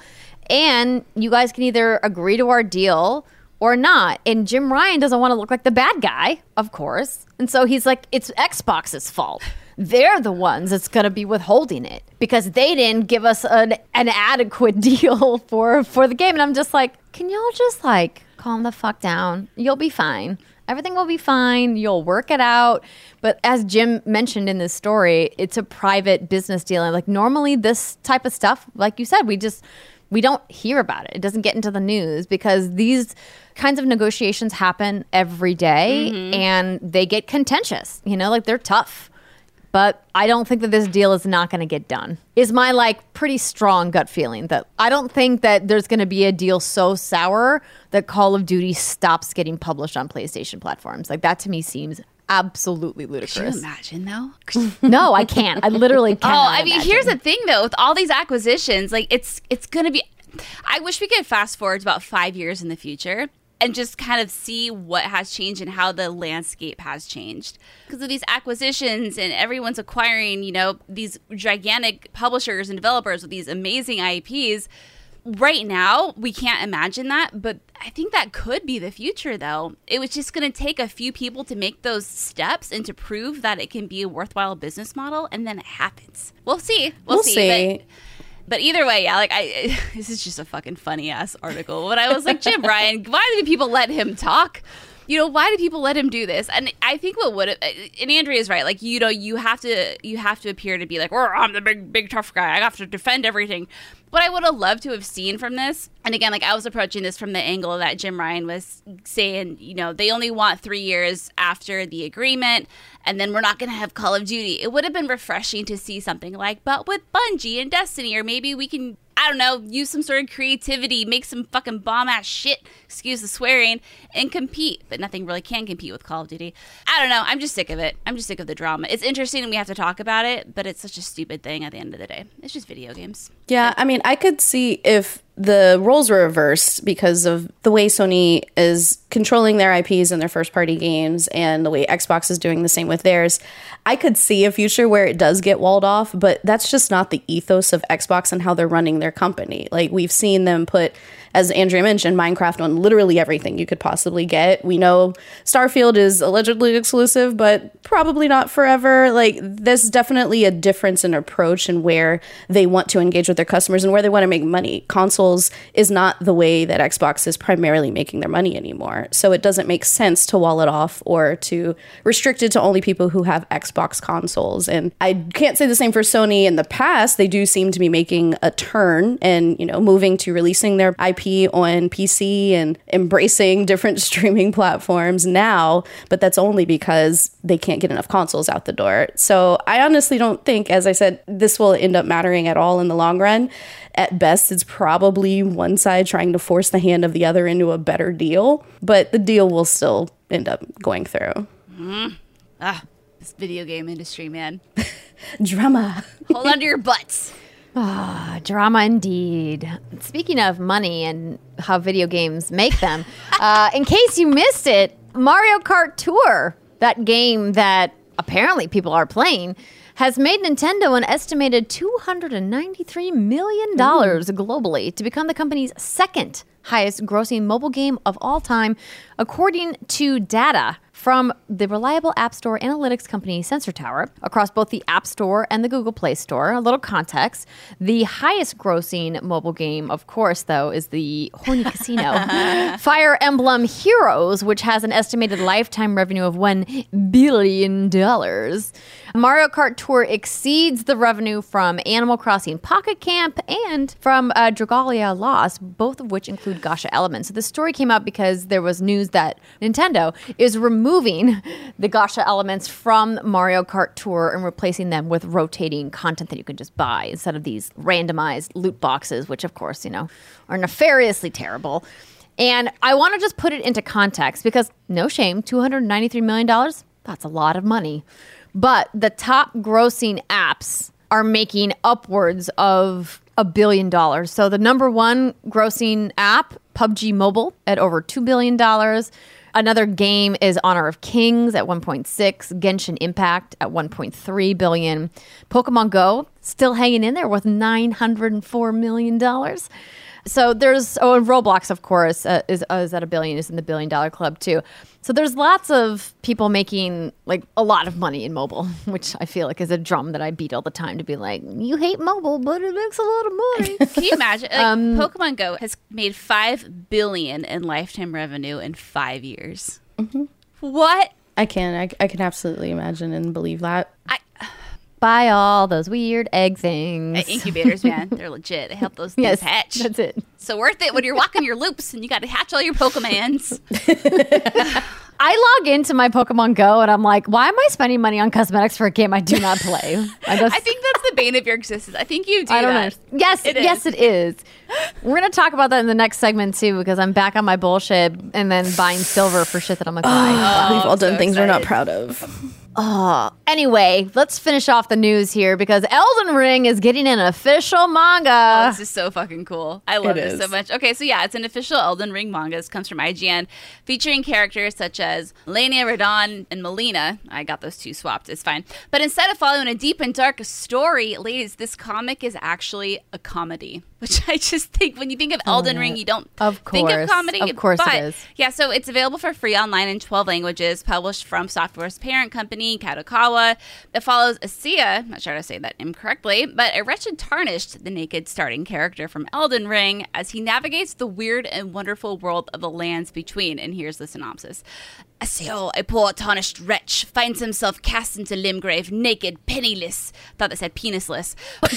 And you guys can either agree to our deal or not. And Jim Ryan doesn't want to look like the bad guy, of course. And so he's like, it's Xbox's fault. They're the ones that's going to be withholding it because they didn't give us an, an adequate deal for, for the game. And I'm just like, can y'all just like calm the fuck down? You'll be fine. Everything will be fine. You'll work it out. But as Jim mentioned in this story, it's a private business deal. And like normally this type of stuff, like you said, we just, we don't hear about it. It doesn't get into the news because these kinds of negotiations happen every day mm-hmm. and they get contentious. You know, like they're tough. But I don't think that this deal is not going to get done. Is my like pretty strong gut feeling that I don't think that there's going to be a deal so sour that Call of Duty stops getting published on PlayStation platforms. Like that to me seems absolutely ludicrous. Can you imagine though? No, I can't. I literally can't. Oh, I mean, imagine. Here's the thing though, with all these acquisitions, like it's it's going to be. I wish we could fast forward to about five years in the future and just kind of see what has changed and how the landscape has changed. Because of these acquisitions and everyone's acquiring, you know, these gigantic publishers and developers with these amazing I Ps. Right now, we can't imagine that, but I think that could be the future, though. It was just going to take a few people to make those steps and to prove that it can be a worthwhile business model, and then it happens. We'll see. We'll, we'll see. see. But, But either way, yeah, like I, this is just a fucking funny ass article. But I was like, Jim Ryan, why do people let him talk? You know, why do people let him do this? And I think what would, and Andrea's right. Like, you know, you have to, you have to appear to be like, oh, I'm the big, big tough guy. I have to defend everything. What I would have loved to have seen from this, and again, like I was approaching this from the angle that Jim Ryan was saying, you know, they only want three years after the agreement, and then we're not going to have Call of Duty. It would have been refreshing to see something like, but with Bungie and Destiny, or maybe we can, I don't know, use some sort of creativity, make some fucking bomb-ass shit, excuse the swearing, and compete. But nothing really can compete with Call of Duty. I don't know. I'm just sick of it. I'm just sick of the drama. It's interesting and we have to talk about it, but it's such a stupid thing at the end of the day. It's just video games. Yeah, I mean, I could see if the roles were reversed because of the way Sony is controlling their I Ps and their first party games and the way Xbox is doing the same with theirs. I could see a future where it does get walled off, but that's just not the ethos of Xbox and how they're running their company. Like we've seen them put, as Andrea mentioned, Minecraft on literally everything you could possibly get. We know Starfield is allegedly exclusive, but probably not forever. Like there's definitely a difference in approach and where they want to engage with their customers and where they want to make money. Consoles is not the way that Xbox is primarily making their money anymore. So it doesn't make sense to wall it off or to restrict it to only people who have Xbox consoles. And I can't say the same for Sony. In the past, they do seem to be making a turn and, you know, moving to releasing their I Ps P on P C and embracing different streaming platforms now, but that's only because they can't get enough consoles out the door. So I honestly don't think, as I said, this will end up mattering at all in the long run. At best, it's probably one side trying to force the hand of the other into a better deal, but the deal will still end up going through. Mm. Ah, this video game industry, man. Drama. Hold on to your butts. Ah, drama indeed. Speaking of money and how video games make them, uh, in case you missed it, Mario Kart Tour, that game that apparently people are playing, has made Nintendo an estimated two hundred ninety-three million dollars Ooh. globally to become the company's second highest grossing mobile game of all time, according to data from the reliable App Store analytics company Sensor Tower across both the App Store and the Google Play Store. A little context. The highest grossing mobile game, of course, though, is the Horny Casino. Fire Emblem Heroes, which has an estimated lifetime revenue of one billion dollars. Mario Kart Tour exceeds the revenue from Animal Crossing Pocket Camp and from uh, Dragalia Lost, both of which include gacha elements. So the story came out because there was news that Nintendo is removing the gacha elements from Mario Kart Tour and replacing them with rotating content that you can just buy instead of these randomized loot boxes, which of course, you know, are nefariously terrible. And I want to just put it into context because, no shame, two hundred ninety-three million dollars, that's a lot of money. But the top grossing apps are making upwards of a billion dollars. So the number one grossing app, P U B G Mobile, at over two billion dollars. Another game is Honor of Kings at one point six, Genshin Impact at one point three billion. Pokemon Go still hanging in there with nine hundred four million dollars. So there's, oh, and Roblox, of course, uh, is, uh, is at a billion, is in the billion dollar club too. So there's lots of people making like a lot of money in mobile, which I feel like is a drum that I beat all the time to be like, you hate mobile, but it makes a lot of money. Can you imagine? Like, Um, Pokemon Go has made five billion dollars in lifetime revenue in five years. Mm-hmm. What? I can. I, I can absolutely imagine and believe that. I Buy all those weird egg things. Uh, incubators, man. They're legit. They help those things Yes, hatch. that's it. So worth it when you're walking your loops and you got to hatch all your Pokemons. I log into my Pokemon Go and I'm like, why am I spending money on cosmetics for a game I do not play? I, just, I think that's the bane of your existence. I think you do I don't that. know. Yes, It yes, is. it is. We're going to talk about that in the next segment too, because I'm back on my bullshit and then buying silver for shit that I'm like, why? We've all I'm done so things we're not excited. proud of. Oh, anyway, let's finish off the news here because Elden Ring is getting an official Oh, manga. this is so fucking cool. I love It this is. so much. Okay, so yeah, it's an official Elden Ring manga. This comes from I G N, featuring characters such as Lania Radon and Melina. I got those two swapped. It's fine. But instead of following a deep and dark story, ladies, this comic is actually a comedy. Which I just think, when you think of Elden Ring, you don't Of think of course. comedy. Of course it but, is. Yeah, so it's available for free online in twelve languages, published from Software's parent company, Kadokawa. It follows Asiya, I'm not sure how to say that incorrectly, but a wretched tarnished, the naked starting character from Elden Ring, as he navigates the weird and wonderful world of the lands between. And here's the synopsis. Asio, a poor tarnished wretch, finds himself cast into Limgrave, naked, penniless. Thought that said penisless.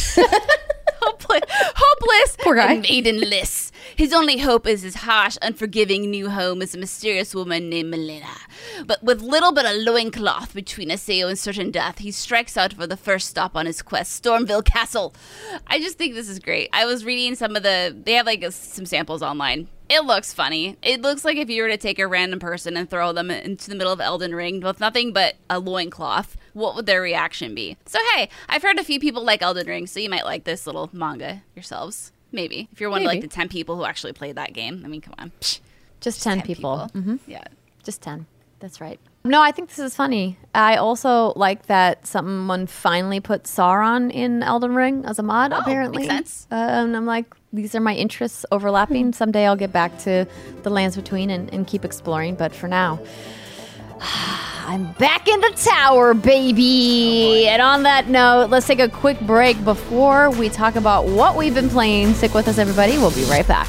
Hopeless, hopeless Poor guy. and maidenless. His only hope is his harsh, unforgiving new home is a mysterious woman named Melina. But with little but a loincloth between Aseo and certain death, he strikes out for the first stop on his quest, Stormville Castle. I just think this is great. I was reading some of the, they have like a, some samples online. It looks funny. It looks like if you were to take a random person and throw them into the middle of Elden Ring with nothing but a loincloth, what would their reaction be? So hey, I've heard a few people like Elden Ring, so you might like this little manga yourselves. Maybe. If you're one of like Maybe. the ten people who actually played that game. I mean, come on. Psh, Just ten, people. Mhm. Yeah. Just ten. That's right. No, I think this is funny. I also like that someone finally put Sauron in Elden Ring as a mod, Oh, apparently. makes sense. Uh, and I'm like, these are my interests overlapping. Someday I'll get back to the lands between and, and keep exploring. But for now, I'm back in the tower, baby. And on that note, let's take a quick break before we talk about what we've been playing. Stick with us, everybody. We'll be right back.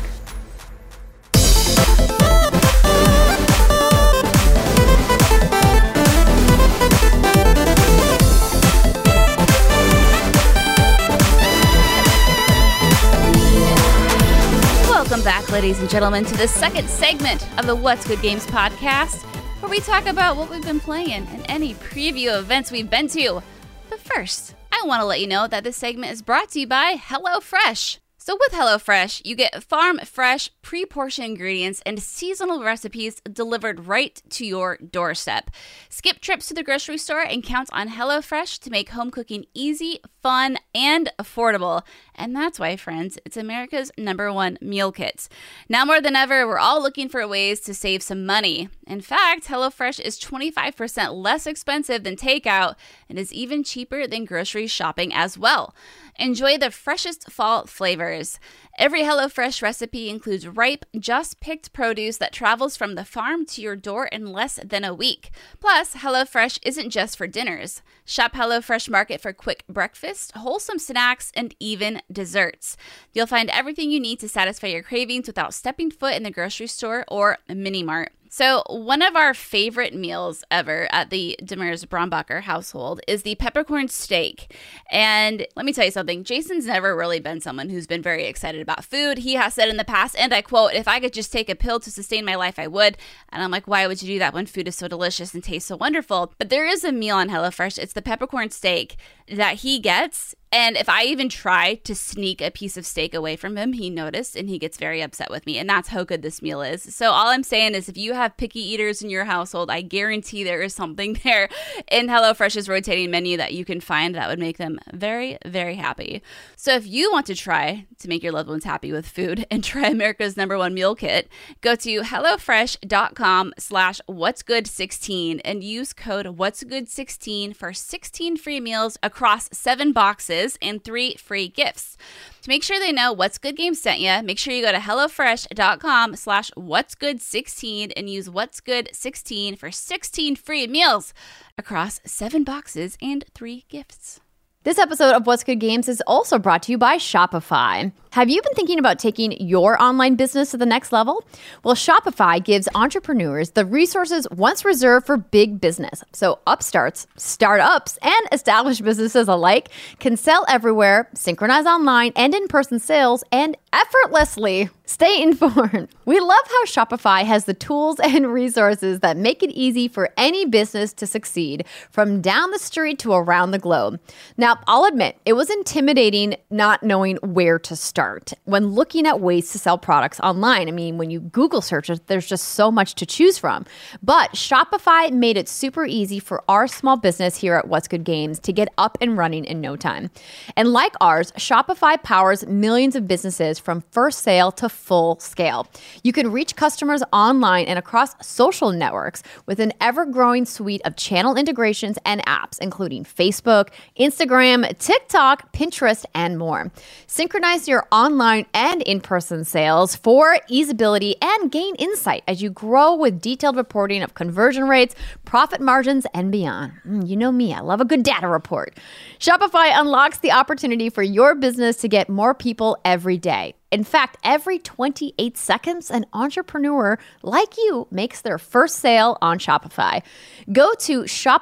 Welcome back, ladies and gentlemen, to the second segment of the What's Good Games podcast, where we talk about what we've been playing and any preview events we've been to. But first, I want to let you know that this segment is brought to you by HelloFresh. So with HelloFresh, you get farm-fresh, pre-portioned ingredients and seasonal recipes delivered right to your doorstep. Skip trips to the grocery store and count on HelloFresh to make home cooking easy, fun, and affordable. And that's why, friends, it's America's number one meal kit. Now more than ever, we're all looking for ways to save some money. In fact, HelloFresh is twenty-five percent less expensive than takeout and is even cheaper than grocery shopping as well. Enjoy the freshest fall flavors. Every HelloFresh recipe includes ripe, just-picked produce that travels from the farm to your door in less than a week. Plus, HelloFresh isn't just for dinners. Shop HelloFresh Market for quick breakfast, wholesome snacks, and even desserts. You'll find everything you need to satisfy your cravings without stepping foot in the grocery store or mini-mart. So one of our favorite meals ever at the Demers Brombacher household is the peppercorn steak. And let me tell you something, Jason's never really been someone who's been very excited about food. He has said in the past, and I quote, "If I could just take a pill to sustain my life, I would." And I'm like, why would you do that when food is so delicious and tastes so wonderful? But there is a meal on HelloFresh. It's the peppercorn steak that he gets. And if I even try to sneak a piece of steak away from him, he noticed and he gets very upset with me. And that's how good this meal is. So all I'm saying is if you have picky eaters in your household, I guarantee there is something there in HelloFresh's rotating menu that you can find that would make them very, very happy. So if you want to try to make your loved ones happy with food and try America's number one meal kit, go to HelloFresh.com slash What's Good sixteen and use code What's Good sixteen for sixteen free meals across seven boxes and three free gifts. To make sure they know What's Good Games sent you, make sure you go to HelloFresh.com slash What's Good sixteen and use What's Good sixteen for sixteen free meals across seven boxes and three gifts. This episode of What's Good Games is also brought to you by Shopify. Have you been thinking about taking your online business to the next level? Well, Shopify gives entrepreneurs the resources once reserved for big business. So upstarts, startups, and established businesses alike can sell everywhere, synchronize online and in-person sales, and effortlessly stay informed. We love how Shopify has the tools and resources that make it easy for any business to succeed from down the street to around the globe. Now, I'll admit, it was intimidating not knowing where to start when looking at ways to sell products online. I mean, when you Google search it, there's just so much to choose from. But Shopify made it super easy for our small business here at What's Good Games to get up and running in no time. And like ours, Shopify powers millions of businesses from first sale to full scale. You can reach customers online and across social networks with an ever-growing suite of channel integrations and apps, including Facebook, Instagram, TikTok, Pinterest, and more. Synchronize your online and in-person sales for easeability and gain insight as you grow with detailed reporting of conversion rates, profit margins, and beyond. Mm, you know me, I love a good data report. Shopify unlocks the opportunity for your business to get more people every day. In fact, every twenty-eight seconds, an entrepreneur like you makes their first sale on Shopify. Go to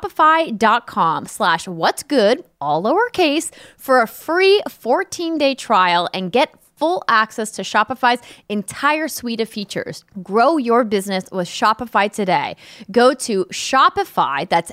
shopify.com slash what's good, all lowercase, for a free fourteen-day trial and get full access to Shopify's entire suite of features. Grow your business with Shopify today. Go to Shopify, that's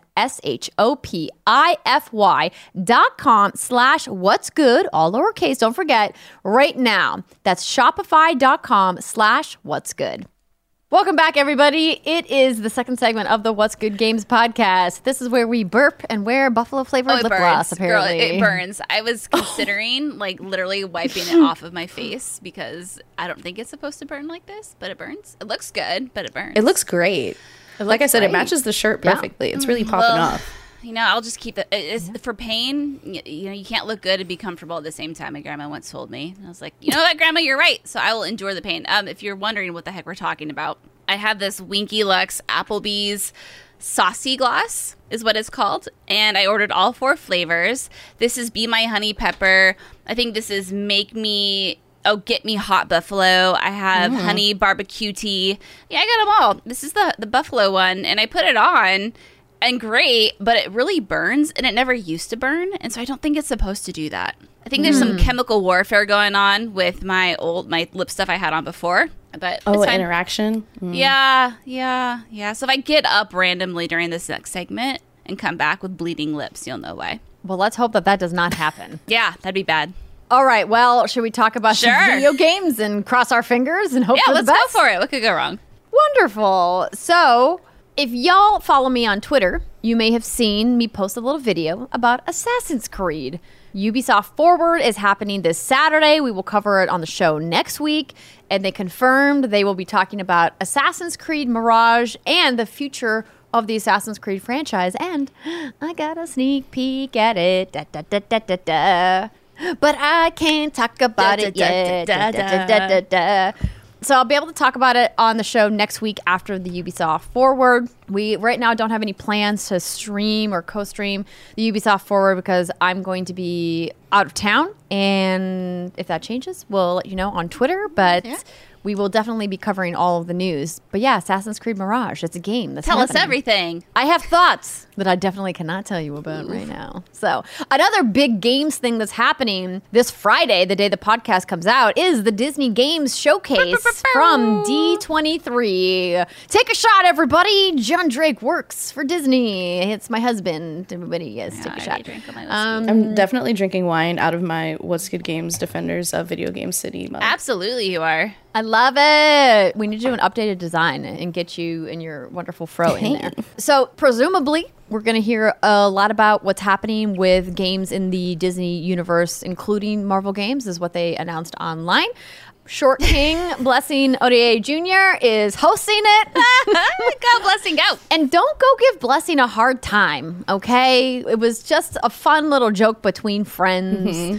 S-H-O-P-I-F-Y dot com slash what's good, all lowercase, don't forget, right now. That's Shopify.com slash what's good. Welcome back, everybody. It is the second segment of the What's Good Games podcast. This is where we burp and wear buffalo flavored oh, lip burns. gloss, apparently. Girl, it burns. I was considering like literally wiping it off of my face because I don't think it's supposed to burn like this, but it burns. It looks good, but it burns. It looks great. It like I said, great. it matches the shirt perfectly. Yeah. It's really popping well, off. You know, I'll just keep it. It's, for pain, you, you know, you can't look good and be comfortable at the same time. My grandma once told me. I was like, you know what, Grandma, you're right. So I will endure the pain. Um, if you're wondering what the heck we're talking about, I have this Winky Lux Applebee's Saucy Gloss is what it's called. And I ordered all four flavors. This is Be My Honey Pepper. I think this is Make Me... Oh, Get Me Hot Buffalo. I have mm. Honey Barbecue Tea. Yeah, I got them all. This is the, the buffalo one. And I put it on. and great, but it really burns, and it never used to burn, and so I don't think it's supposed to do that. I think there's mm. some chemical warfare going on with my old my lip stuff I had on before. But oh, it's fine. Interaction? Mm. Yeah, yeah, yeah. So if I get up randomly during this next segment and come back with bleeding lips, you'll know why. Well, let's hope that that does not happen. Yeah, that'd be bad. All right, well, should we talk about sure. some video games and cross our fingers and hope yeah, for the let's best? go for it. What could go wrong? Wonderful. So, if y'all follow me on Twitter, you may have seen me post a little video about Assassin's Creed. Ubisoft Forward is happening this Saturday. We will cover it on the show next week. And they confirmed they will be talking about Assassin's Creed Mirage and the future of the Assassin's Creed franchise. And I got a sneak peek at it. Da, da, da, da, da, da. But I can't talk about da, it da, yet. Da, da, da, da, da, da. So I'll be able to talk about it on the show next week after the Ubisoft Forward. We right now don't have any plans to stream or co-stream the Ubisoft Forward because I'm going to be out of town. And if that changes, we'll let you know on Twitter. But yeah. we will definitely be covering all of the news. But yeah, Assassin's Creed Mirage, it's a game. That's Tell happening. us everything. I have thoughts that I definitely cannot tell you about Ooh. right now. So another big games thing that's happening this Friday, the day the podcast comes out, is the Disney Games Showcase from D twenty-three. Take a shot, everybody. John Drake works for Disney. It's my husband. Everybody, yes, yeah, take a shot. Um, I'm definitely drinking wine out of my What's Good Games Defenders of Video Game City mug. Absolutely, you are. I love it. We need to do an updated design and get you and your wonderful fro in there. So presumably, we're going to hear a lot about what's happening with games in the Disney universe, including Marvel games, is what they announced online. Short King Blessing Odier Junior is hosting it. Go, Blessing, go. And don't go give Blessing a hard time, okay? It was just a fun little joke between friends. Mm-hmm.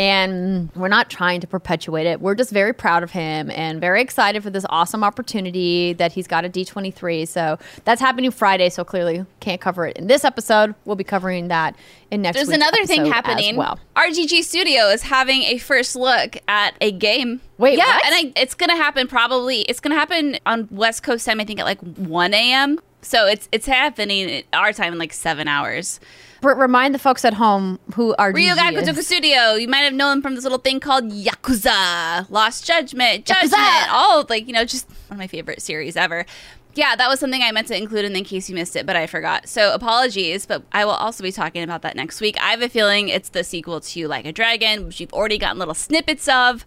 And we're not trying to perpetuate it. We're just very proud of him and very excited for this awesome opportunity that he's got at D twenty-three. So that's happening Friday, so clearly can't cover it in this episode. We'll be covering that in next week's There's another episode thing happening. As well. R G G Studio is having a first look at a game. Wait, yeah, what? and I, it's going to happen probably, it's going to happen on West Coast time, I think at like one a.m. So it's it's happening at our time in like seven hours. Remind the folks at home who are Ryuga Kotoku Studio. You might have known from this little thing called Yakuza, Lost Judgment, Judgment, Yakuza! all like, you know, just one of my favorite series ever. Yeah, that was something I meant to include in case you missed it, but I forgot. So apologies, but I will also be talking about that next week. I have a feeling it's the sequel to Like a Dragon, which you've already gotten little snippets of.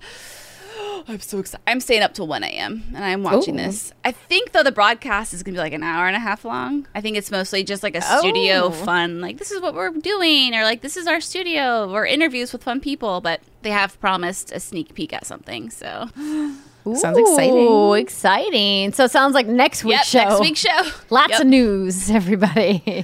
I'm so excited. I'm staying up till one a.m. and I'm watching Ooh. this. I think, though, the broadcast is going to be like an hour and a half long. I think it's mostly just like a studio oh. fun, like, this is what we're doing, or like, this is our studio, or interviews with fun people. But they have promised a sneak peek at something, so... Ooh, sounds exciting. exciting. So it sounds like next week's yep, show. next week's show. Lots yep. of news, everybody.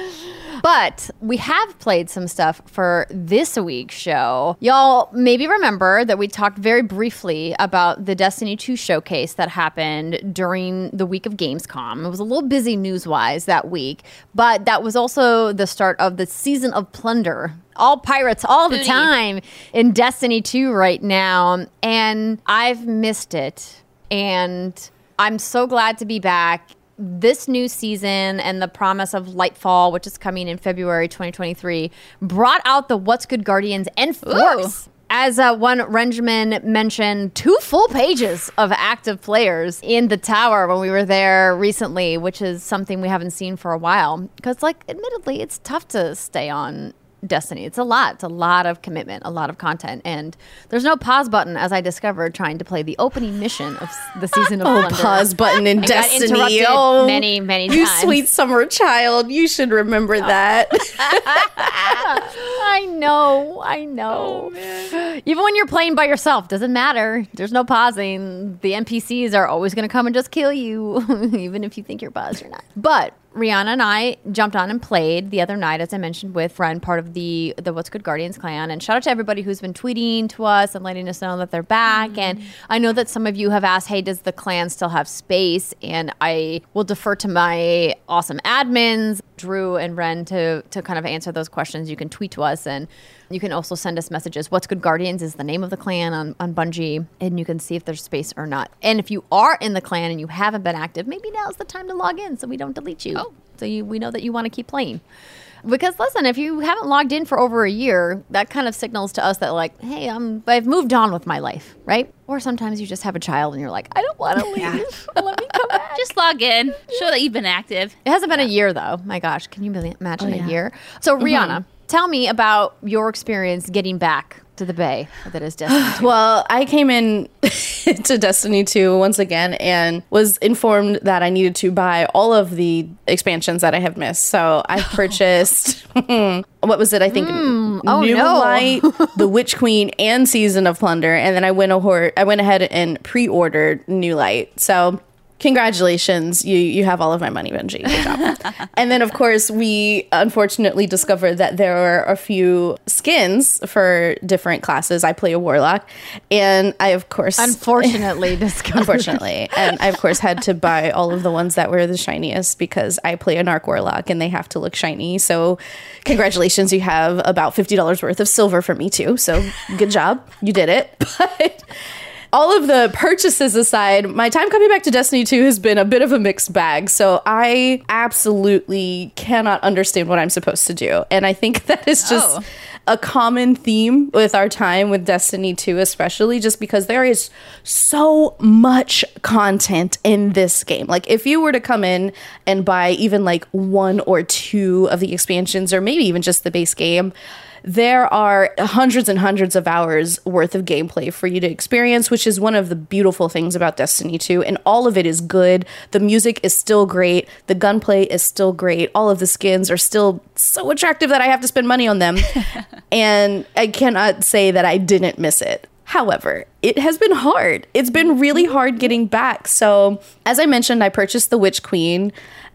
But we have played some stuff for this week's show. Y'all maybe remember that we talked very briefly about the Destiny two showcase that happened during the week of Gamescom. It was a little busy news-wise that week, but that was also the start of the Season of Plunder. All pirates all the Booty. time in Destiny two right now. And I've missed it. And I'm so glad to be back. This new season and the promise of Lightfall, which is coming in February twenty twenty-three, brought out the What's Good Guardians and Force. Ooh. As uh, one Renjamin mentioned, two full pages of active players in the tower when we were there recently, which is something we haven't seen for a while. Because, like, admittedly, it's tough to stay on Destiny. It's a lot. It's a lot of commitment, a lot of content. And there's no pause button, as I discovered trying to play the opening mission of the Season of Plunder. Oh, pause button in I Destiny. Got interrupted oh, many, many you times. You sweet summer child. You should remember oh. that. I know. I know. Oh, even when you're playing by yourself, doesn't matter. There's no pausing. The N P Cs are always going to come and just kill you, even if you think you're paused or not. But Rihanna and I jumped on and played the other night, as I mentioned, with Friend, part of the the What's Good Guardians clan. And shout out to everybody who's been tweeting to us and letting us know that they're back. Mm-hmm. And I know that some of you have asked, hey, does the clan still have space? And I will defer to my awesome admins, Drew and Ren, to, to kind of answer those questions. You can tweet to us, and you can also send us messages. What's Good Guardians is the name of the clan on, on Bungie, and you can see if there's space or not. And if you are in the clan and you haven't been active, maybe now's the time to log in so we don't delete you. Oh. so you, we know that you want to keep playing. Because listen, if you haven't logged in for over a year, that kind of signals to us that like, hey, I'm, I've moved on with my life, right? Or sometimes you just have a child and you're like, I don't want to leave. Yeah. Let me come back. Just log in. Show that you've been active. It hasn't been a year though. My gosh, can you imagine Oh, yeah. a year? So Rihanna, Mm-hmm. tell me about your experience getting back to the Bay that is Destiny two. Well, I came in to Destiny two once again and was informed that I needed to buy all of the expansions that I have missed. So I purchased, what was it? I think oh, New no. Light, The Witch Queen, and Season of Plunder. And then I went, a- I went ahead and pre-ordered New Light. So congratulations, you you have all of my money, Benji. Good job. And then, of course, we unfortunately discovered that there are a few skins for different classes. I play a warlock, and I, of course... Unfortunately discovered. Unfortunately. And I, of course, had to buy all of the ones that were the shiniest because I play a Narc Warlock, and they have to look shiny. So congratulations, you have about fifty dollars worth of silver for me, too. So good job. You did it. But... all of the purchases aside, my time coming back to Destiny two has been a bit of a mixed bag. So I absolutely cannot understand what I'm supposed to do. And I think that is just Oh. a common theme with our time with Destiny two, especially just because there is so much content in this game. Like if you were to come in and buy even like one or two of the expansions, or maybe even just the base game, there are hundreds and hundreds of hours worth of gameplay for you to experience, which is one of the beautiful things about Destiny two. And all of it is good. The music is still great. The gunplay is still great. All of the skins are still so attractive that I have to spend money on them. And I cannot say that I didn't miss it. However, it has been hard. It's been really hard getting back. So, as I mentioned, I purchased the Witch Queen,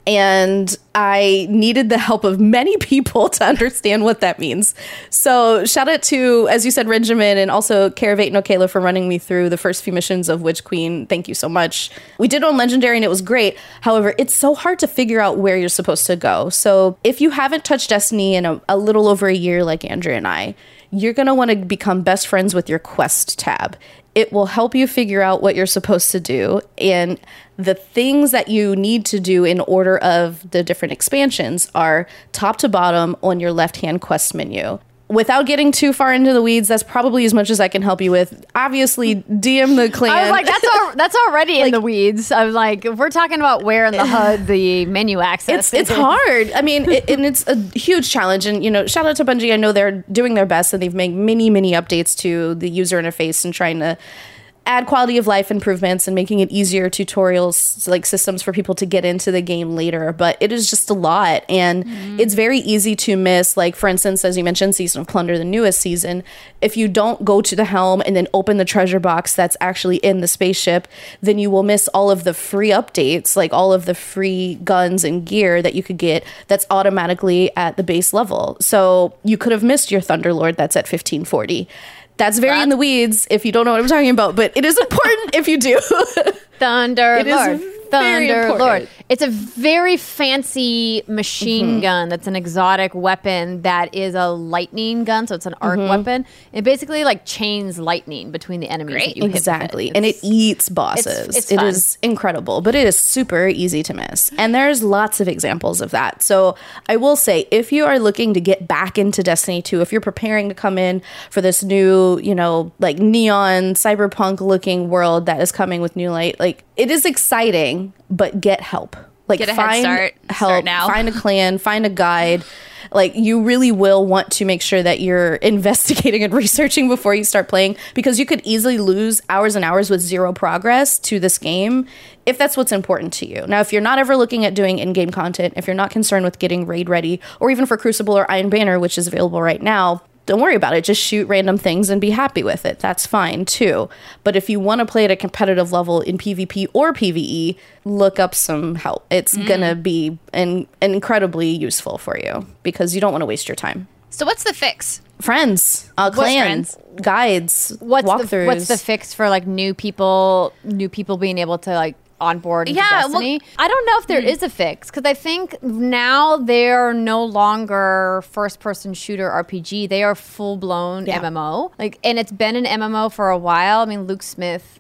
and I needed the help of many people to understand what that means. So shout out to, as you said, Renjamin, and also Caravate and Okayla for running me through the first few missions of Witch Queen. Thank you so much. We did on Legendary and it was great. However, it's so hard to figure out where you're supposed to go. So if you haven't touched Destiny in a, a little over a year like Andrea and I, you're going to want to become best friends with your quest tab. It will help you figure out what you're supposed to do and the things that you need to do in order of the different expansions are top to bottom on your left-hand quest menu. Without getting too far into the weeds, that's probably as much as I can help you with. Obviously, D M the clan. I was like, that's al- that's already in the weeds. I was like, if we're talking about where in the H U D the menu access. It's it's hard. I mean, it, and it's a huge challenge. And, you know, shout out to Bungie. I know they're doing their best and they've made many, many updates to the user interface and trying to add quality of life improvements and making it easier tutorials, like systems for people to get into the game later. But it is just a lot. And mm-hmm. it's very easy to miss. Like, for instance, as you mentioned, Season of Plunder, the newest season, if you don't go to the helm and then open the treasure box that's actually in the spaceship, then you will miss all of the free updates, like all of the free guns and gear that you could get that's automatically at the base level. So you could have missed your Thunderlord that's at fifteen forty. That's very in the weeds if you don't know what I'm talking about, but it is important if you do. Thunder It Lord. is very Thunder important. Lord. It's a very fancy machine Mm-hmm. gun that's an exotic weapon that is a lightning gun, so it's an arc Mm-hmm. weapon. It basically like chains lightning between the enemies. Great. That you hit with Exactly. it. And it It's- eats bosses. it's- it's It fun. is incredible, but it is super easy to miss. And there's lots of examples of that. So I will say, if you are looking to get back into Destiny two, if you're preparing to come in for this new, you know, like neon cyberpunk looking world that is coming with New Light, like it is exciting, but get help. Like Get a head find start. help, Start now. find a clan, find a guide. Like you really will want to make sure that you're investigating and researching before you start playing, because you could easily lose hours and hours with zero progress to this game if that's what's important to you. Now, if you're not ever looking at doing in-game content, if you're not concerned with getting raid ready, or even for Crucible or Iron Banner, which is available right now, don't worry about it. Just shoot random things and be happy with it. That's fine too. But if you want to play at a competitive level in PvP or PvE, look up some help. It's mm. going to be an, incredibly useful for you because you don't want to waste your time. So what's the fix? Friends, uh, clans, friends? guides, What's walkthroughs. the what's the fix for like new people, new people being able to like on board into Yeah, Destiny? well- I don't know if there is a fix because I think now they're no longer first-person shooter R P G. They are full-blown Yeah. M M O. Like, and it's been an M M O for a while. I mean, Luke Smith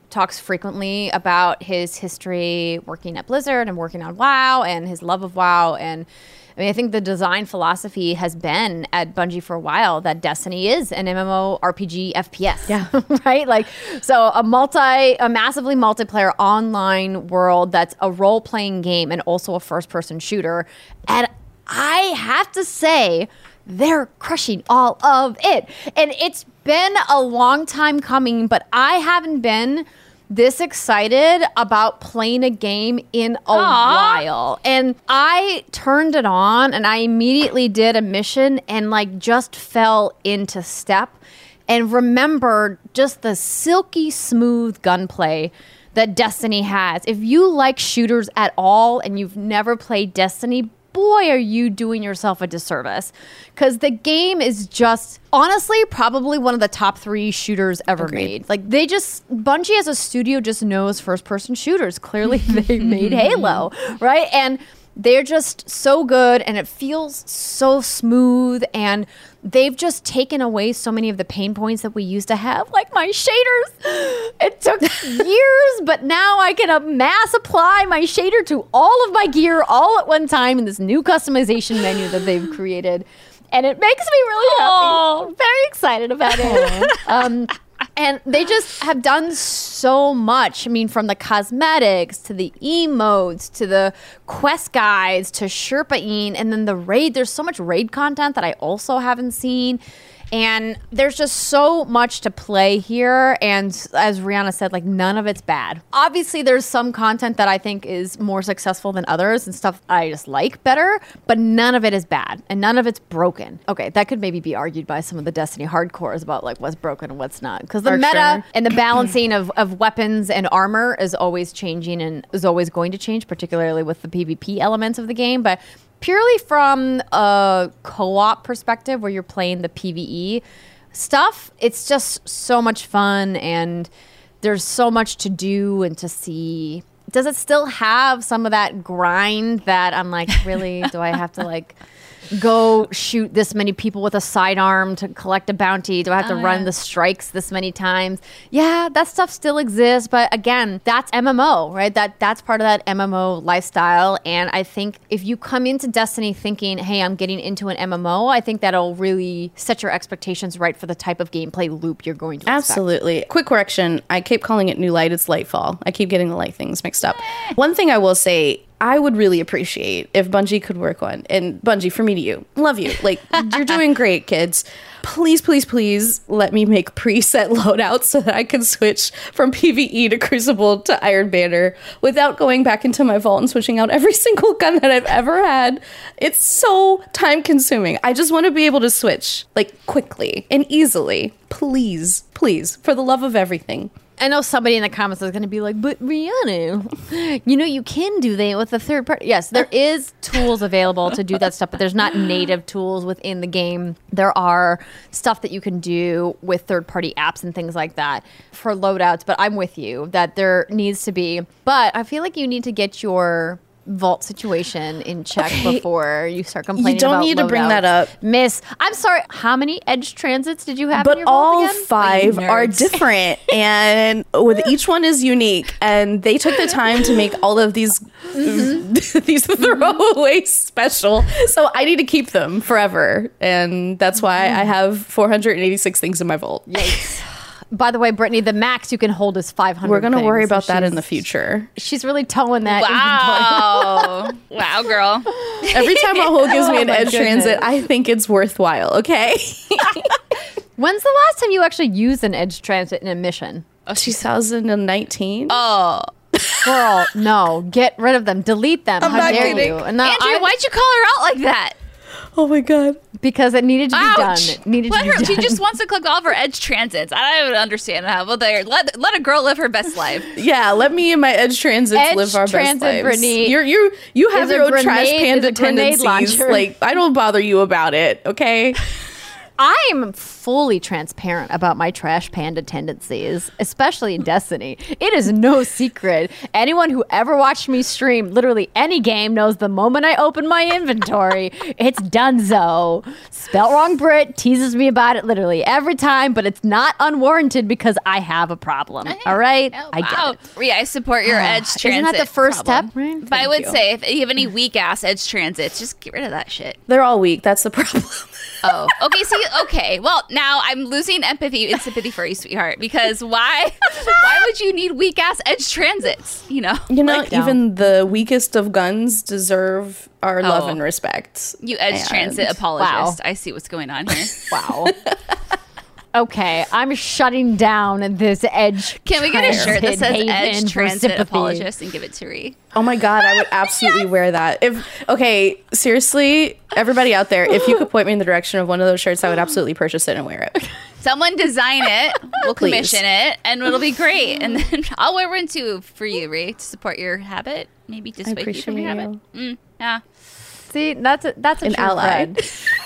talks frequently about his history working at Blizzard and working on WoW and his love of WoW. And I mean, I think the design philosophy has been at Bungie for a while that Destiny is an MMORPG F P S. Yeah. Right? Like, so a multi, a massively multiplayer online world that's a role-playing game and also a first-person shooter. And I have to say, they're crushing all of it. And it's been a long time coming, but I haven't been this excited about playing a game in a Aww. while. And I turned it on and I immediately did a mission and like just fell into step and remembered just the silky smooth gunplay that Destiny has. If you like shooters at all and you've never played Destiny, boy, are you doing yourself a disservice. Because the game is just, honestly, probably one of the top three shooters ever Agreed. made. Like, they just, Bungie as a studio just knows first-person shooters. Clearly, they made Halo, right? And they're just so good, and it feels so smooth, and they've just taken away so many of the pain points that we used to have, like my shaders. It took years, but now I can uh, mass apply my shader to all of my gear all at one time in this new customization menu that they've created. And it makes me really happy. I'm very excited about it. um, and they just have done so much. I mean, from the cosmetics to the emotes to the quest guides to Sherpa-ing and then the raid. There's so much raid content that I also haven't seen. And there's just so much to play here. And as Rihanna said, like, none of it's bad. Obviously, there's some content that I think is more successful than others and stuff I just like better, but none of it is bad and none of it's broken. Okay, that could maybe be argued by some of the Destiny hardcores about like what's broken and what's not. Because the For meta sure. and the balancing of, of weapons and armor is always changing and is always going to change, particularly with the PvP elements of the game. But purely from a co-op perspective where you're playing the PvE stuff, it's just so much fun and there's so much to do and to see. Does it still have some of that grind that I'm like, really, do I have to like go shoot this many people with a sidearm to collect a bounty? Do I have to Oh, run yeah. the strikes this many times? Yeah, that stuff still exists, but again, that's M M O, right? That that's part of that M M O lifestyle. And I think if you come into Destiny thinking, hey, I'm getting into an M M O, I think that'll really set your expectations right for the type of gameplay loop you're going to expect. Absolutely. Quick correction. I keep calling it New Light. It's Lightfall. I keep getting the light things mixed up. One thing I will say, I would really appreciate if Bungie could work on, and Bungie, for me to you, love you. Like, you're doing great, kids. Please, please, please let me make preset loadouts so that I can switch from PvE to Crucible to Iron Banner without going back into my vault and switching out every single gun that I've ever had. It's so time consuming. I just want to be able to switch, like, quickly and easily. Please, please, for the love of everything. I know somebody in the comments is going to be like, but Rihanna, you know, you can do that with a third party. Yes, there is tools available to do that stuff, but there's not native tools within the game. There are stuff that you can do with third party apps and things like that for loadouts, but I'm with you that there needs to be. But I feel like you need to get your vault situation in check Okay. before you start complaining. You don't about need to bring that loadouts. up. Miss. I'm sorry. How many edge transits did you have? in But your vault all again? five Like, are nerds. different, and with each one is unique. And they took the time to make all of these Mm-hmm. these throwaway special. So I need to keep them forever, and that's why Mm-hmm. I have four hundred eighty-six things in my vault. Yikes. By the way, Brittany, the max you can hold is five hundred. We're gonna worry things, about so that in the she's- future. She's really towing that. Wow. Wow, girl. Every time a hole gives me Oh an my edge transit, goodness. I think it's worthwhile. Okay. When's the last time you actually used an edge transit in a mission? two thousand nineteen. Oh. Girl, no. Get rid of them. Delete them. I'm How not dare kidding. you? And no, Andrea, I- why'd you call her out like that? Oh my god. Because it needed to be Ouch. done. It needed Let to be her. done. She just wants to click all of her edge transits. I don't understand how. Well, there. Let let a girl live her best life. Yeah, let me and my edge transits Edge live our transit, best lives. Brittany, You're, you you have is your a own trash grenade- panda is a grenade tendencies. launcher. Like, I don't bother you about it, okay? I'm fully transparent about my trash panda tendencies, especially in Destiny. It is no secret. Anyone who ever watched me stream literally any game knows the moment I open my inventory, it's donezo. Spelt wrong Brit teases me about it literally every time, but it's not unwarranted because I have a problem. All right? Oh, I get wow. it. Rhea, I support your edge transit. Isn't that the first problem. step? Right? But I would you. say if you have any weak ass edge transits, just get rid of that shit. They're all weak. That's the problem. Oh, okay. See, okay. Well, now I'm losing empathy and sympathy for you, sweetheart. Because why? Why would you need weak ass edge transits? You know, You know, Like, even the weakest of guns deserve our love Oh. and respect. you edge And- transit apologist. Wow. I see what's going on here. Wow. Okay, I'm shutting down this edge. Can we get a shirt that transit says haven edge for transit sympathy. apologist and give it to Rhea? Oh my god, I would absolutely wear that. If okay, seriously, everybody out there, if you could point me in the direction of one of those shirts, I would absolutely purchase it and wear it. Someone design it. We'll Please. commission it, and it'll be great. And then I'll wear one too for you, Rhea, to support your habit. Maybe I dissuade you from your appreciate habit. you. Mm, yeah, See, that's a, that's a An true ally. friend.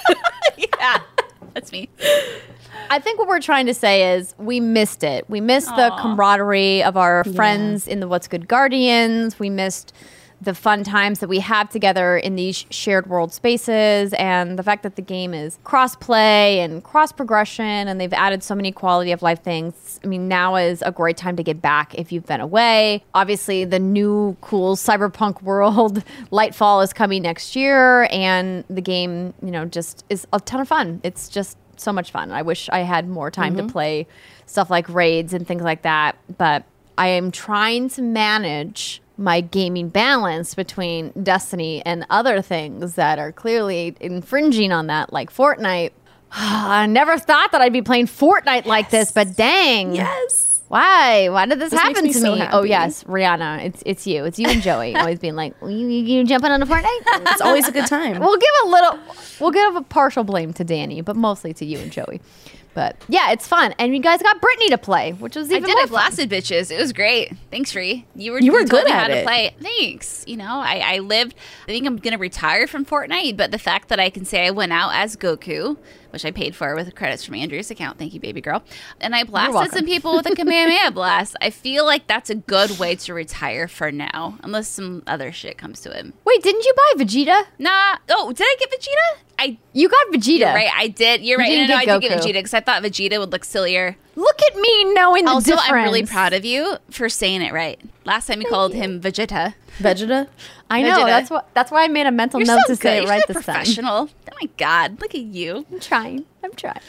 yeah, that's me. I think what we're trying to say is we missed it. We missed the camaraderie of our friends in the What's Good Guardians. We missed the fun times that we have together in these shared world spaces, and the fact that the game is cross-play and cross-progression, and they've added so many quality of life things. I mean, now is a great time to get back if you've been away. Obviously, the new cool cyberpunk world, Lightfall, is coming next year, and the game, you know, just is a ton of fun. It's just so much fun. I wish I had more time to play stuff like raids and things like that, but I am trying to manage my gaming balance between Destiny and other things that are clearly infringing on that, like Fortnite. I never thought that I'd be playing Fortnite like this, but dang. Yes. Why? Why did this, This happen makes to me so me? happy. Oh, yes, Rihanna. It's it's you. It's you and Joey always being like, you, you, you jumping on a Fortnite? It's always a good time. We'll give a little, we'll give a partial blame to Danny, but mostly to you and Joey. But yeah, it's fun. And you guys got Brittany to play, which was I even did more it, blasted bitches. It was great. Thanks, Rhea. You were You were told good me how at to it. play. Thanks. You know, I, I lived. I think I'm gonna retire from Fortnite, but the fact that I can say I went out as Goku, which I paid for with credits from Andrea's account. Thank you, baby girl. And I blasted welcome. some people with a Kamehameha blast. I feel like that's a good way to retire for now, unless some other shit comes to it. Wait, didn't you buy Vegeta? Nah. Oh, did I get Vegeta? I. You got Vegeta. You're right. I did. You're You right. didn't no, no, get I did get Goku. Vegeta because I thought Vegeta would look sillier. Look at me knowing the Also, difference. I'm really proud of you for saying it right. Last time you called him Vegeta. Vegeta? I know. Vegeta. That's what. That's why I made a mental You're note so to say good. it right You're so this time. professional. Oh my God, look at you. I'm trying. I'm trying.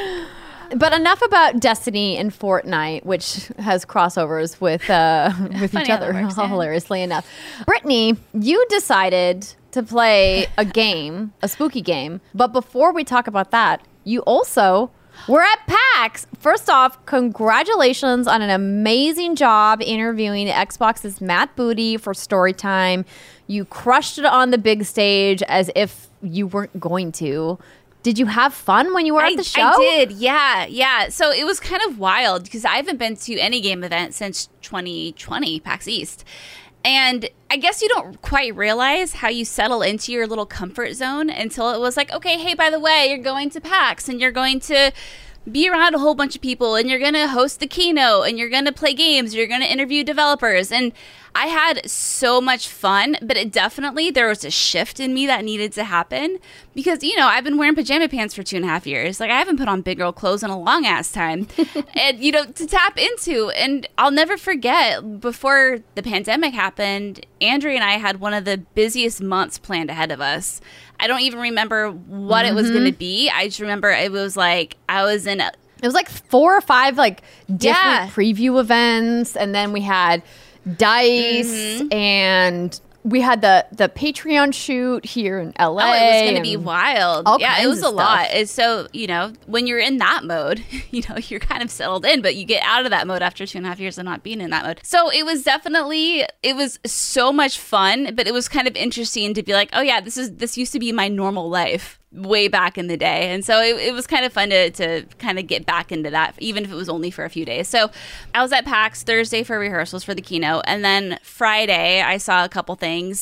But enough about Destiny and Fortnite, which has crossovers with uh, with Funny each how other, that works, yeah. hilariously enough. Brittany, you decided to play a game, a spooky game. But before we talk about that, you also were at PAX. First off, congratulations on an amazing job interviewing Xbox's Matt Booty for Storytime. You crushed it on the big stage as if you weren't going to. Did you have fun when you were I, at the show? I did, yeah, yeah. So it was kind of wild because I haven't been to any game event since twenty twenty, PAX East. And I guess you don't quite realize how you settle into your little comfort zone until it was like, okay, hey, by the way, you're going to PAX and you're going to be around a whole bunch of people and you're going to host the keynote and you're going to play games, you're going to interview developers. And I had so much fun, but it definitely, there was a shift in me that needed to happen because, you know, I've been wearing pajama pants for two and a half years. Like, I haven't put on big girl clothes in a long ass time. And, you know, to tap into, and I'll never forget, before the pandemic happened, Andrea and I had one of the busiest months planned ahead of us. I don't even remember what it was going to be. I just remember it was like, I was in a, It was like four or five like different Yeah. preview events, and then we had DICE, Mm-hmm. and we had the the Patreon shoot here in L A. oh, it was going to be and wild. all Yeah, it kinds was of a lot. stuff. It's so, you know, when you're in that mode, you know, you're kind of settled in, but you get out of that mode after two and a half years of not being in that mode. So it was definitely, it was so much fun, but it was kind of interesting to be like, oh yeah, this is, this used to be my normal life way back in the day. And so it, it was kind of fun to, to kind of get back into that, even if it was only for a few days. So I was at PAX Thursday for rehearsals for the keynote. And then Friday, I saw a couple things.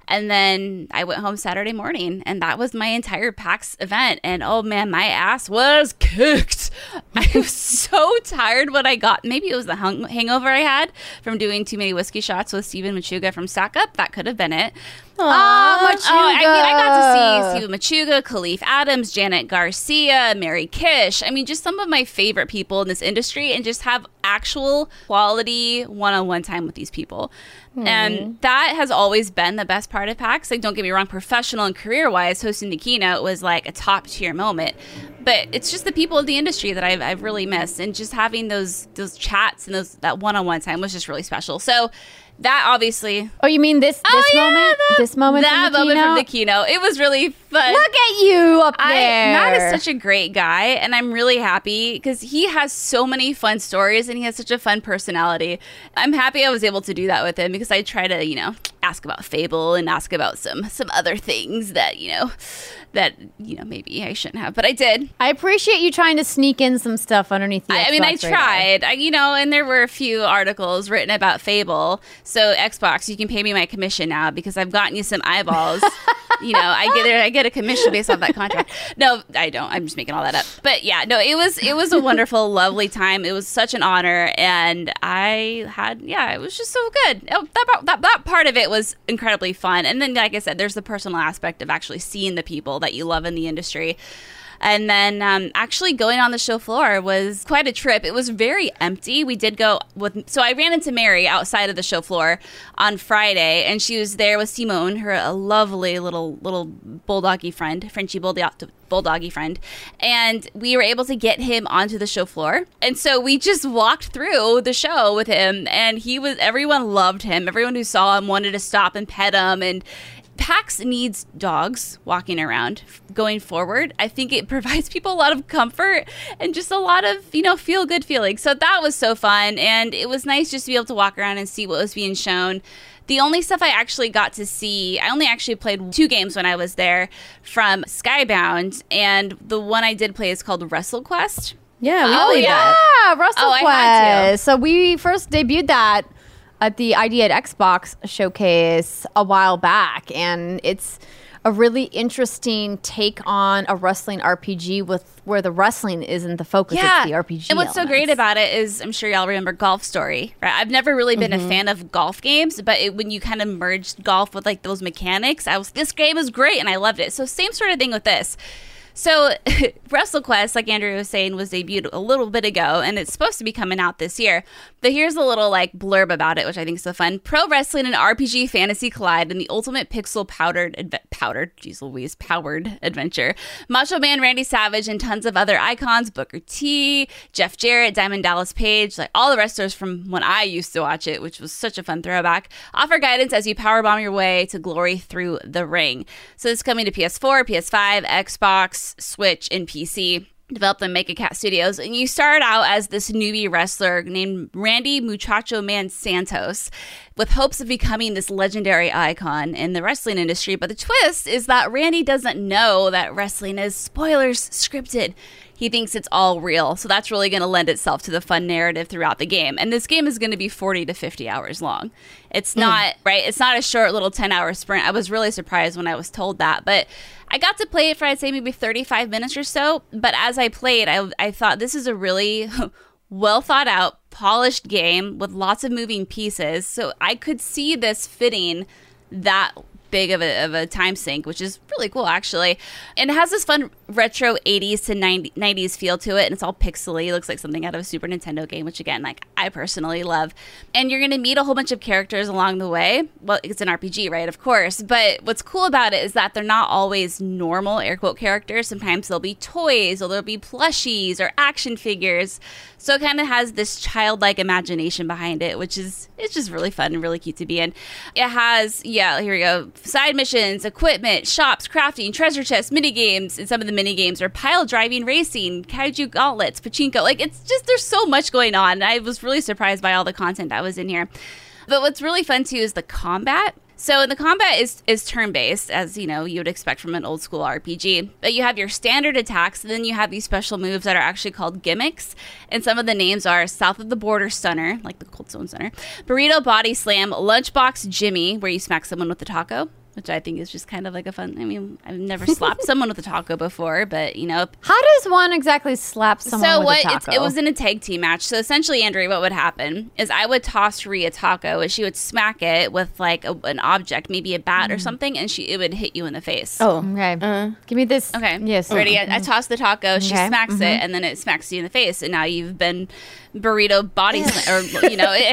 And then I went home Saturday morning, and that was my entire PAX event. And oh man, my ass was kicked. I was so tired when I got, maybe it was the hung- hangover I had from doing too many whiskey shots with Steven Machuga from Stack Up. That could have been it. Ah, Machuga. Oh, I mean, I got to see Steven Machuga, Khalif Adams, Janet Garcia, Mary Kish. I mean, just some of my favorite people in this industry, and just have actual quality one-on-one time with these people. Mm. And that has always been the best part of PAX. Like, don't get me wrong, professional and career-wise, hosting the keynote was like a top-tier moment. But it's just the people of the industry that I've, I've really missed. And just having those those chats and those that one-on-one time was just really special. So that obviously... Oh, you mean this this oh, yeah, moment? That, this moment That from the moment keynote? from the keynote. It was really fun. Look at you up there. I, Matt is such a great guy, and I'm really happy because he has so many fun stories, and he has such a fun personality. I'm happy I was able to do that with him, because I try to, you know, ask about Fable and ask about some some other things that, you know, that, you know, maybe I shouldn't have, but I did. I appreciate you trying to sneak in some stuff underneath the I, Xbox I mean, I radar. tried, I, you know, and there were a few articles written about Fable. So Xbox, you can pay me my commission now because I've gotten you some eyeballs. You know, I get a, I get a commission based off that contract. No, I don't. I'm just making all that up. But yeah, no, it was it was a wonderful, lovely time. It was such an honor, and I had yeah, it was just so good. Oh, that, that that part of it was incredibly fun. And then, like I said, there's the personal aspect of actually seeing the people that you love in the industry. And then um, actually going on the show floor was quite a trip. It was very empty. We did go with, so I ran into Mary outside of the show floor on Friday, and she was there with Simone, her a lovely little little bulldoggy friend, Frenchie bulldog, bulldoggy friend, and we were able to get him onto the show floor. And so we just walked through the show with him, and he was, everyone loved him. Everyone who saw him wanted to stop and pet him, and PAX needs dogs walking around going forward. I think it provides people a lot of comfort and just a lot of, you know, feel good feelings. So that was so fun. And it was nice just to be able to walk around and see what was being shown. The only stuff I actually got to see, I only actually played two games when I was there from Skybound. And the one I did play is called WrestleQuest. Yeah, we Oh, played yeah. that. Yeah, WrestleQuest. Oh, I had to. So we first debuted that at the I D at Xbox showcase a while back, and it's a really interesting take on a wrestling R P G with where the wrestling isn't the focus, it's the R P G And what's so elements. great about it is, I'm sure y'all remember Golf Story, right? I've never really been Mm-hmm. a fan of golf games, but it, when you kind of merged golf with like those mechanics, I was, this game is great, and I loved it. So same sort of thing with this. So WrestleQuest, like Andrew was saying, was debuted a little bit ago, and it's supposed to be coming out this year. But here's a little like blurb about it, which I think is so fun. Pro wrestling and R P G fantasy collide in the ultimate pixel powdered, adve- powdered, geez Louise, powered adventure. Macho Man Randy Savage and tons of other icons, Booker T, Jeff Jarrett, Diamond Dallas Page, like all the wrestlers from when I used to watch it, which was such a fun throwback, offer guidance as you powerbomb your way to glory through the ring. So it's coming to P S four, P S five, Xbox, Switch, and P C. Developed by Mega Cat Studios, and you start out as this newbie wrestler named Randy Muchacho Man Santos, with hopes of becoming this legendary icon in the wrestling industry. But the twist is that Randy doesn't know that wrestling is, spoilers, scripted. He thinks it's all real, so that's really going to lend itself to the fun narrative throughout the game. And this game is going to be forty to fifty hours long. It's not, mm. right? It's not a short little ten-hour sprint. I was really surprised when I was told that, but I got to play it for, I'd say, maybe thirty-five minutes or so. But as I played, I, I thought this is a really well thought out, polished game with lots of moving pieces. So I could see this fitting that big of a, of a time sink, which is really cool, actually. And it has this fun retro eighties to nineties feel to it, and it's all pixely. It looks like something out of a Super Nintendo game, which, again, like I personally love. And you're going to meet a whole bunch of characters along the way. Well, it's an R P G, right? Of course. But what's cool about it is that they're not always normal, air quote, characters. Sometimes they'll be toys, or there'll be plushies, or action figures. So it kind of has this childlike imagination behind it, which is, it's just really fun and really cute to be in. It has, yeah, here we go, side missions, equipment, shops, crafting, treasure chests, mini games, and some of the mini games are pile driving, racing, kaiju gauntlets, pachinko. Like, it's just, there's so much going on. And I was really surprised by all the content that was in here. But what's really fun too is the combat. So the combat is, is turn-based, as you know, you would expect from an old school R P G. But you have your standard attacks, and then you have these special moves that are actually called gimmicks. And some of the names are South of the Border Stunner, like the Cold Stone Stunner, Burrito Body Slam, Lunchbox Jimmy, where you smack someone with the taco, which I think is just kind of like a fun. I mean, I've never slapped someone with a taco before, but you know. How does one exactly slap someone so with what, a taco? It's, it was in a tag team match. So essentially, Andrea, what would happen is I would toss Rhea a taco, and she would smack it with like a, an object, maybe a bat mm. or something, and she it would hit you in the face. Oh, okay. Uh, Give me this. Okay. Yes. Ready? I, I toss the taco. She okay. smacks mm-hmm. it, and then it smacks you in the face, and now you've been burrito body slam, or you know.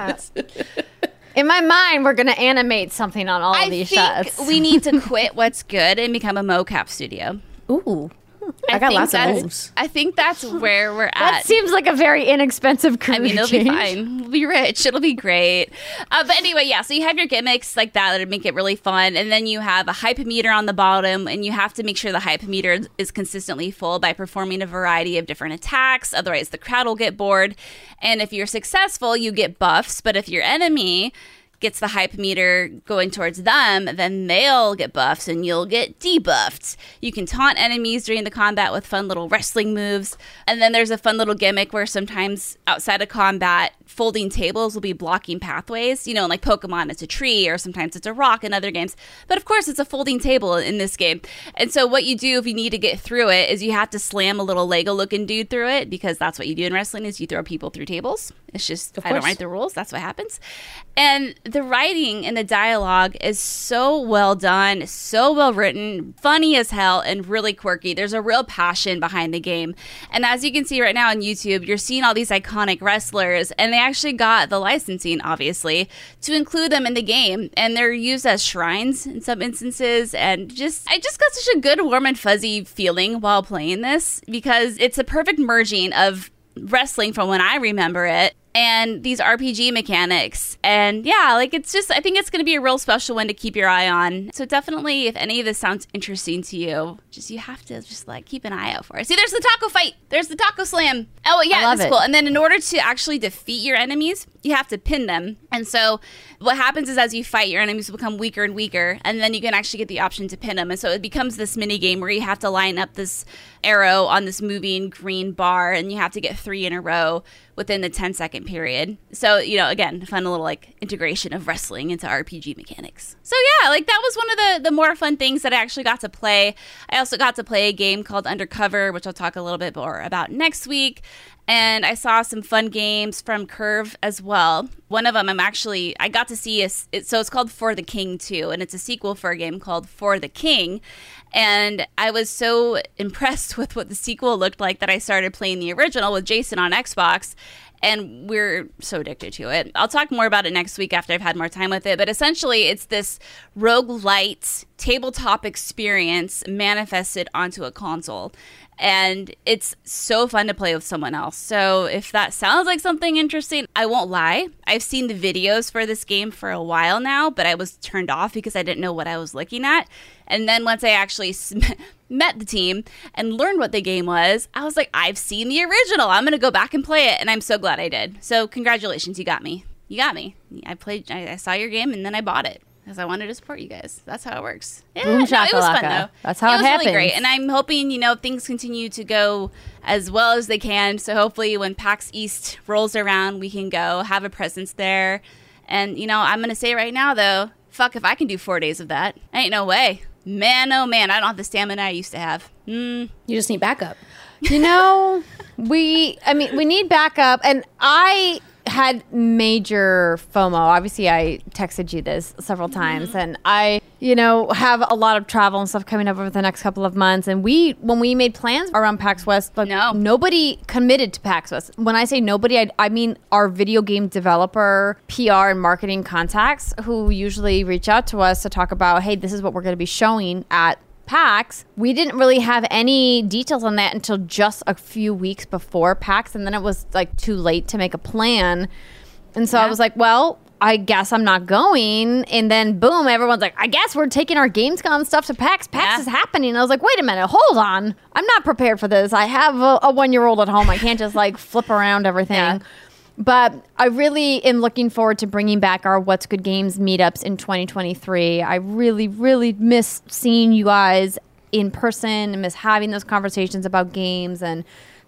It, in my mind, we're going to animate something on all I of these think shots. we need to quit what's good and become a mocap studio. Ooh. I, I got think lots of that's- moves. I think that's where we're at. That seems like a very inexpensive career I mean, it'll change. be fine. We'll be rich. It'll be great. Uh, but anyway, yeah, so you have your gimmicks like that that make it really fun. And then you have a hype meter on the bottom, and you have to make sure the hype meter is consistently full by performing a variety of different attacks. Otherwise, the crowd will get bored. And if you're successful, you get buffs. But if your enemy gets the hype meter going towards them, then they'll get buffs and you'll get debuffed. You can taunt enemies during the combat with fun little wrestling moves. And then there's a fun little gimmick where sometimes outside of combat, folding tables will be blocking pathways. You know, like Pokemon, it's a tree, or sometimes it's a rock in other games. But of course, it's a folding table in this game. And so what you do if you need to get through it is you have to slam a little Lego-looking dude through it, because that's what you do in wrestling is you throw people through tables. It's just, I don't write the rules. That's what happens. And the writing and the dialogue is so well done, so well written, funny as hell, and really quirky. There's a real passion behind the game. And as you can see right now on YouTube, you're seeing all these iconic wrestlers, and they actually got the licensing, obviously, to include them in the game. And they're used as shrines in some instances. And just, I just got such a good, warm and fuzzy feeling while playing this, because it's a perfect merging of wrestling from when I remember it and these R P G mechanics. And yeah, like it's just, I think it's going to be a real special one to keep your eye on. So definitely, if any of this sounds interesting to you, just you have to just like keep an eye out for it. See, there's the taco fight. There's the taco slam. Oh yeah, that's cool. And then in order to actually defeat your enemies, you have to pin them. And so what happens is as you fight, your enemies will become weaker and weaker, and then you can actually get the option to pin them. And so it becomes this mini game where you have to line up this arrow on this moving green bar, and you have to get three in a row within the ten second period. So, you know, again, fun little like integration of wrestling into R P G mechanics. So yeah, like that was one of the, the more fun things that I actually got to play. I also got to play a game called Undercover, which I'll talk a little bit more about next week. And I saw some fun games from Curve as well. One of them I'm actually, I got to see, a, it, so it's called For the King two, and it's a sequel for a game called For the King. And I was so impressed with what the sequel looked like that I started playing the original with Jason on Xbox. And we're so addicted to it. I'll talk more about it next week after I've had more time with it. But essentially, it's this roguelite tabletop experience manifested onto a console. And it's so fun to play with someone else. So if that sounds like something interesting, I won't lie. I've seen the videos for this game for a while now, but I was turned off because I didn't know what I was looking at. And then once I actually met the team and learned what the game was, I was like, I've seen the original. I'm going to go back and play it. And I'm so glad I did. So congratulations. You got me. You got me. I played, I, I saw your game and then I bought it because I wanted to support you guys. That's how it works. Yeah, Boom no, it was fun shakalaka. though. That's how it, it was happens. really great. And I'm hoping, you know, things continue to go as well as they can. So hopefully when PAX East rolls around, we can go have a presence there. And, you know, I'm going to say right now, though, fuck if I can do four days of that. Ain't no way. Man, oh man, I don't have the stamina I used to have. Mm. You just need backup. You know, we, I mean, we need backup. And I had major FOMO. Obviously, I texted you this several times. Mm-hmm. And I, you know, have a lot of travel and stuff coming up over the next couple of months. And we, when we made plans around PAX West, like, no. nobody committed to PAX West. When I say nobody, I, I mean our video game developer, P R, and marketing contacts who usually reach out to us to talk about, hey, this is what we're going to be showing at PAX. We didn't really have any details on that until just a few weeks before PAX, and then it was like too late to make a plan. And so yeah. I was like, well, I guess I'm not going. And then boom, everyone's like, I guess we're taking our Gamescom stuff to PAX. PAX yeah. is happening. And I was like, wait a minute, hold on. I'm not prepared for this. I have a, a one-year-old at home. I can't just like flip around everything. Yeah. But I really am looking forward to bringing back our What's Good Games meetups in twenty twenty-three. I really, really miss seeing you guys in person and miss having those conversations about games and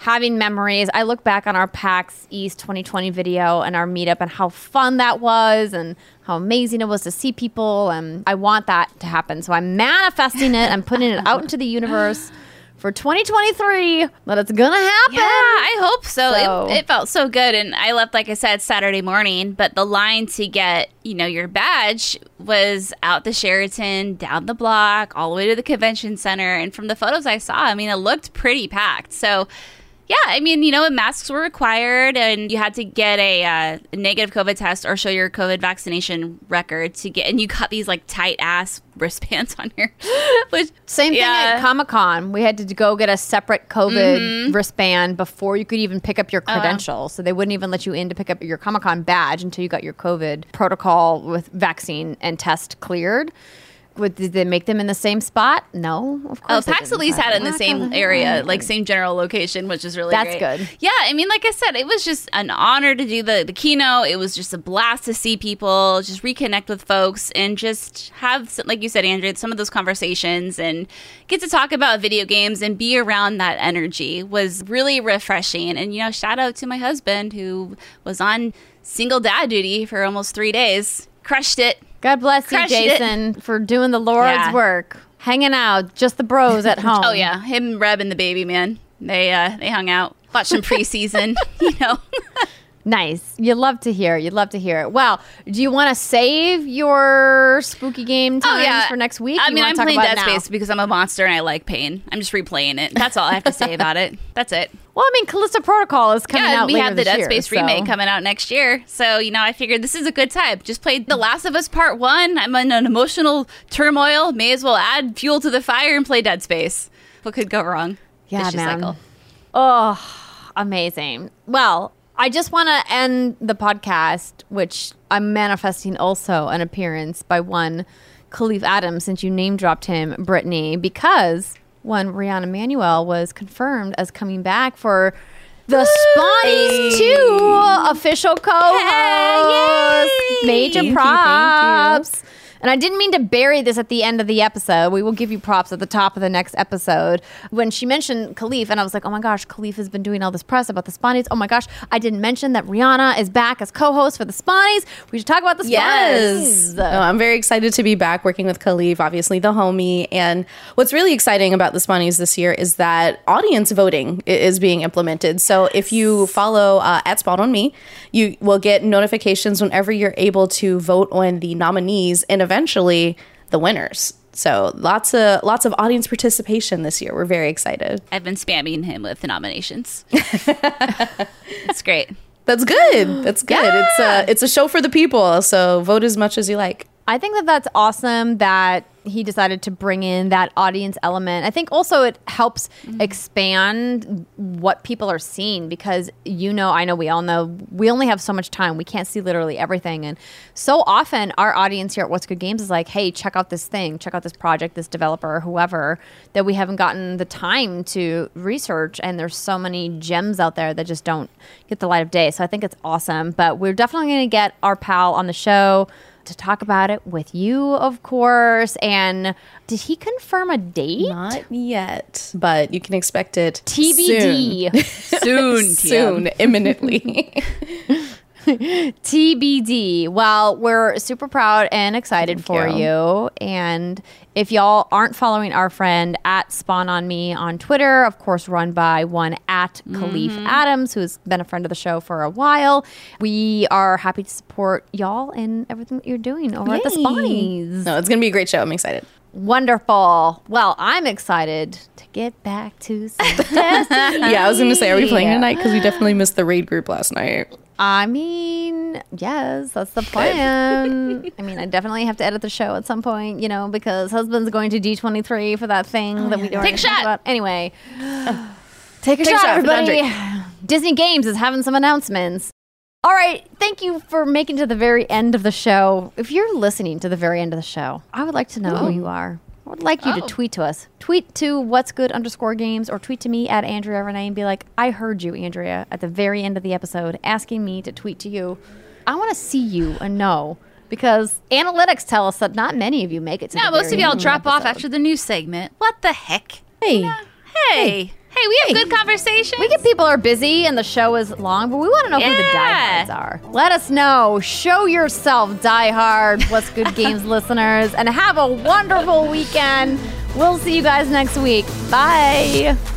having memories. I look back on our PAX East twenty twenty video and our meetup and how fun that was and how amazing it was to see people. And I want that to happen. So I'm manifesting it. I'm putting it out into the universe for twenty twenty-three, that it's gonna happen. Yeah, I hope so. So- It, it felt so good. And I left, like I said, Saturday morning, but the line to get, you know, your badge was out the Sheraton, down the block, all the way to the convention center. And from the photos I saw, I mean, it looked pretty packed. So yeah, I mean, you know, masks were required and you had to get a, uh, a negative COVID test or show your COVID vaccination record to get, and you got these like tight ass wristbands on your, which Same thing yeah. at Comic-Con. We had to go get a separate COVID mm-hmm. wristband before you could even pick up your credentials. Uh, so they wouldn't even let you in to pick up your Comic-Con badge until you got your COVID protocol with vaccine and test cleared. Would, did they make them in the same spot? No, of Oh, course. PAX Elise had it in the same area, like same general location, which is really That's great. good. Yeah, I mean, like I said, it was just an honor to do the, the keynote. It was just a blast to see people, just reconnect with folks, and just have, like you said, Andrea, some of those conversations and get to talk about video games and be around that energy was really refreshing. And, you know, shout out to my husband who was on single dad duty for almost three days. Crushed it. God bless you, Crushed Jason, for doing the Lord's Yeah. work. Hanging out, just the bros at home. Oh yeah, him, Reb, and the baby, man. They uh, they hung out, watched some preseason, you know. Nice. You love to hear. You'd love to hear it. Well, do you want to save your spooky game times Oh, yeah. for next week? I You mean, wanna I'm talk playing about Dead it now? Space because I'm a monster and I like pain. I'm just replaying it. That's all I have to say about it. That's it. Well, I mean, Callisto Protocol is coming yeah, out we later have the this Dead year, Space so- remake coming out next year. So, you know, I figured this is a good time. Just played The Last of Us Part one. I'm in an emotional turmoil. May as well add fuel to the fire and play Dead Space. What could go wrong? Yeah, Vicious man. cycle. Oh, amazing. Well, I just want to end the podcast, which I'm manifesting also an appearance by one Khalif Adams, since you name dropped him, Brittany, because one Rihanna Manuel was confirmed as coming back for the Spawnies two official co-host. Yay! Major Thank you, props. thank you. And I didn't mean to bury this at the end of the episode. We will give you props at the top of the next episode. When she mentioned Khalif, and I was like, oh my gosh, Khalif has been doing all this press about the Spawnies. Oh my gosh, I didn't mention that Rihanna is back as co-host for the Spawnies. We should talk about the Spawnies. Yes. No, I'm very excited to be back working with Khalif, obviously the homie. And what's really exciting about the Spawnies this year is that audience voting i- is being implemented. So if you follow uh, at Spawn on Me, you will get notifications whenever you're able to vote on the nominees and eventually the winners. So lots of lots of audience participation this year. We're very excited. I've been spamming him with the nominations. It's great. That's good. That's good. Yeah. It's a it's a show for the people. So vote as much as you like. I think that that's awesome that he decided to bring in that audience element. I think also it helps expand what people are seeing because, you know, I know we all know we only have so much time. We can't see literally everything. And so often our audience here at What's Good Games is like, hey, check out this thing, check out this project, this developer, whoever, that we haven't gotten the time to research. And there's so many gems out there that just don't get the light of day. So I think it's awesome. But we're definitely going to get our pal on the show to talk about it with you, of course. And did he confirm a date? Not yet, but you can expect it T B D. soon, Soon, soon, imminently. T B D. Well, we're super proud and excited Thank for you. you. And if y'all aren't following our friend at Spawn on Me on Twitter, of course, run by one at Khalif Adams, who's been a friend of the show for a while. We are happy to support y'all and everything that you're doing over at the Yay. Spawnies. No, it's gonna be a great show. I'm excited. Wonderful. Well, I'm excited to get back to some Destiny. Yeah, I was gonna say, are we playing tonight? Because we definitely missed the raid group last night. I mean, yes, that's the plan. I mean, I definitely have to edit the show at some point, you know, because husband's going to D twenty-three for that thing that we don't Take a shot. about. Anyway, take a Take a shot, shot for everybody. Dundrick. Disney Games is having some announcements. All right, thank you for making to the very end of the show. If you're listening to the very end of the show, I would like to know who you are. I would like you Oh. to tweet to us. Tweet to what's good underscore games or tweet to me at Andrea Renee and be like, I heard you, Andrea, at the very end of the episode asking me to tweet to you. I want to see you and know because analytics tell us that not many of you make it to No, the most very of y'all end drop off episode. after the news segment. What the heck? Hey, Hey, hey, We have good conversation. We get people are busy and the show is long, but we want to know Yeah. who the diehards are. Let us know. Show yourself, diehard What's Good Games listeners, and have a wonderful weekend. We'll see you guys next week. Bye.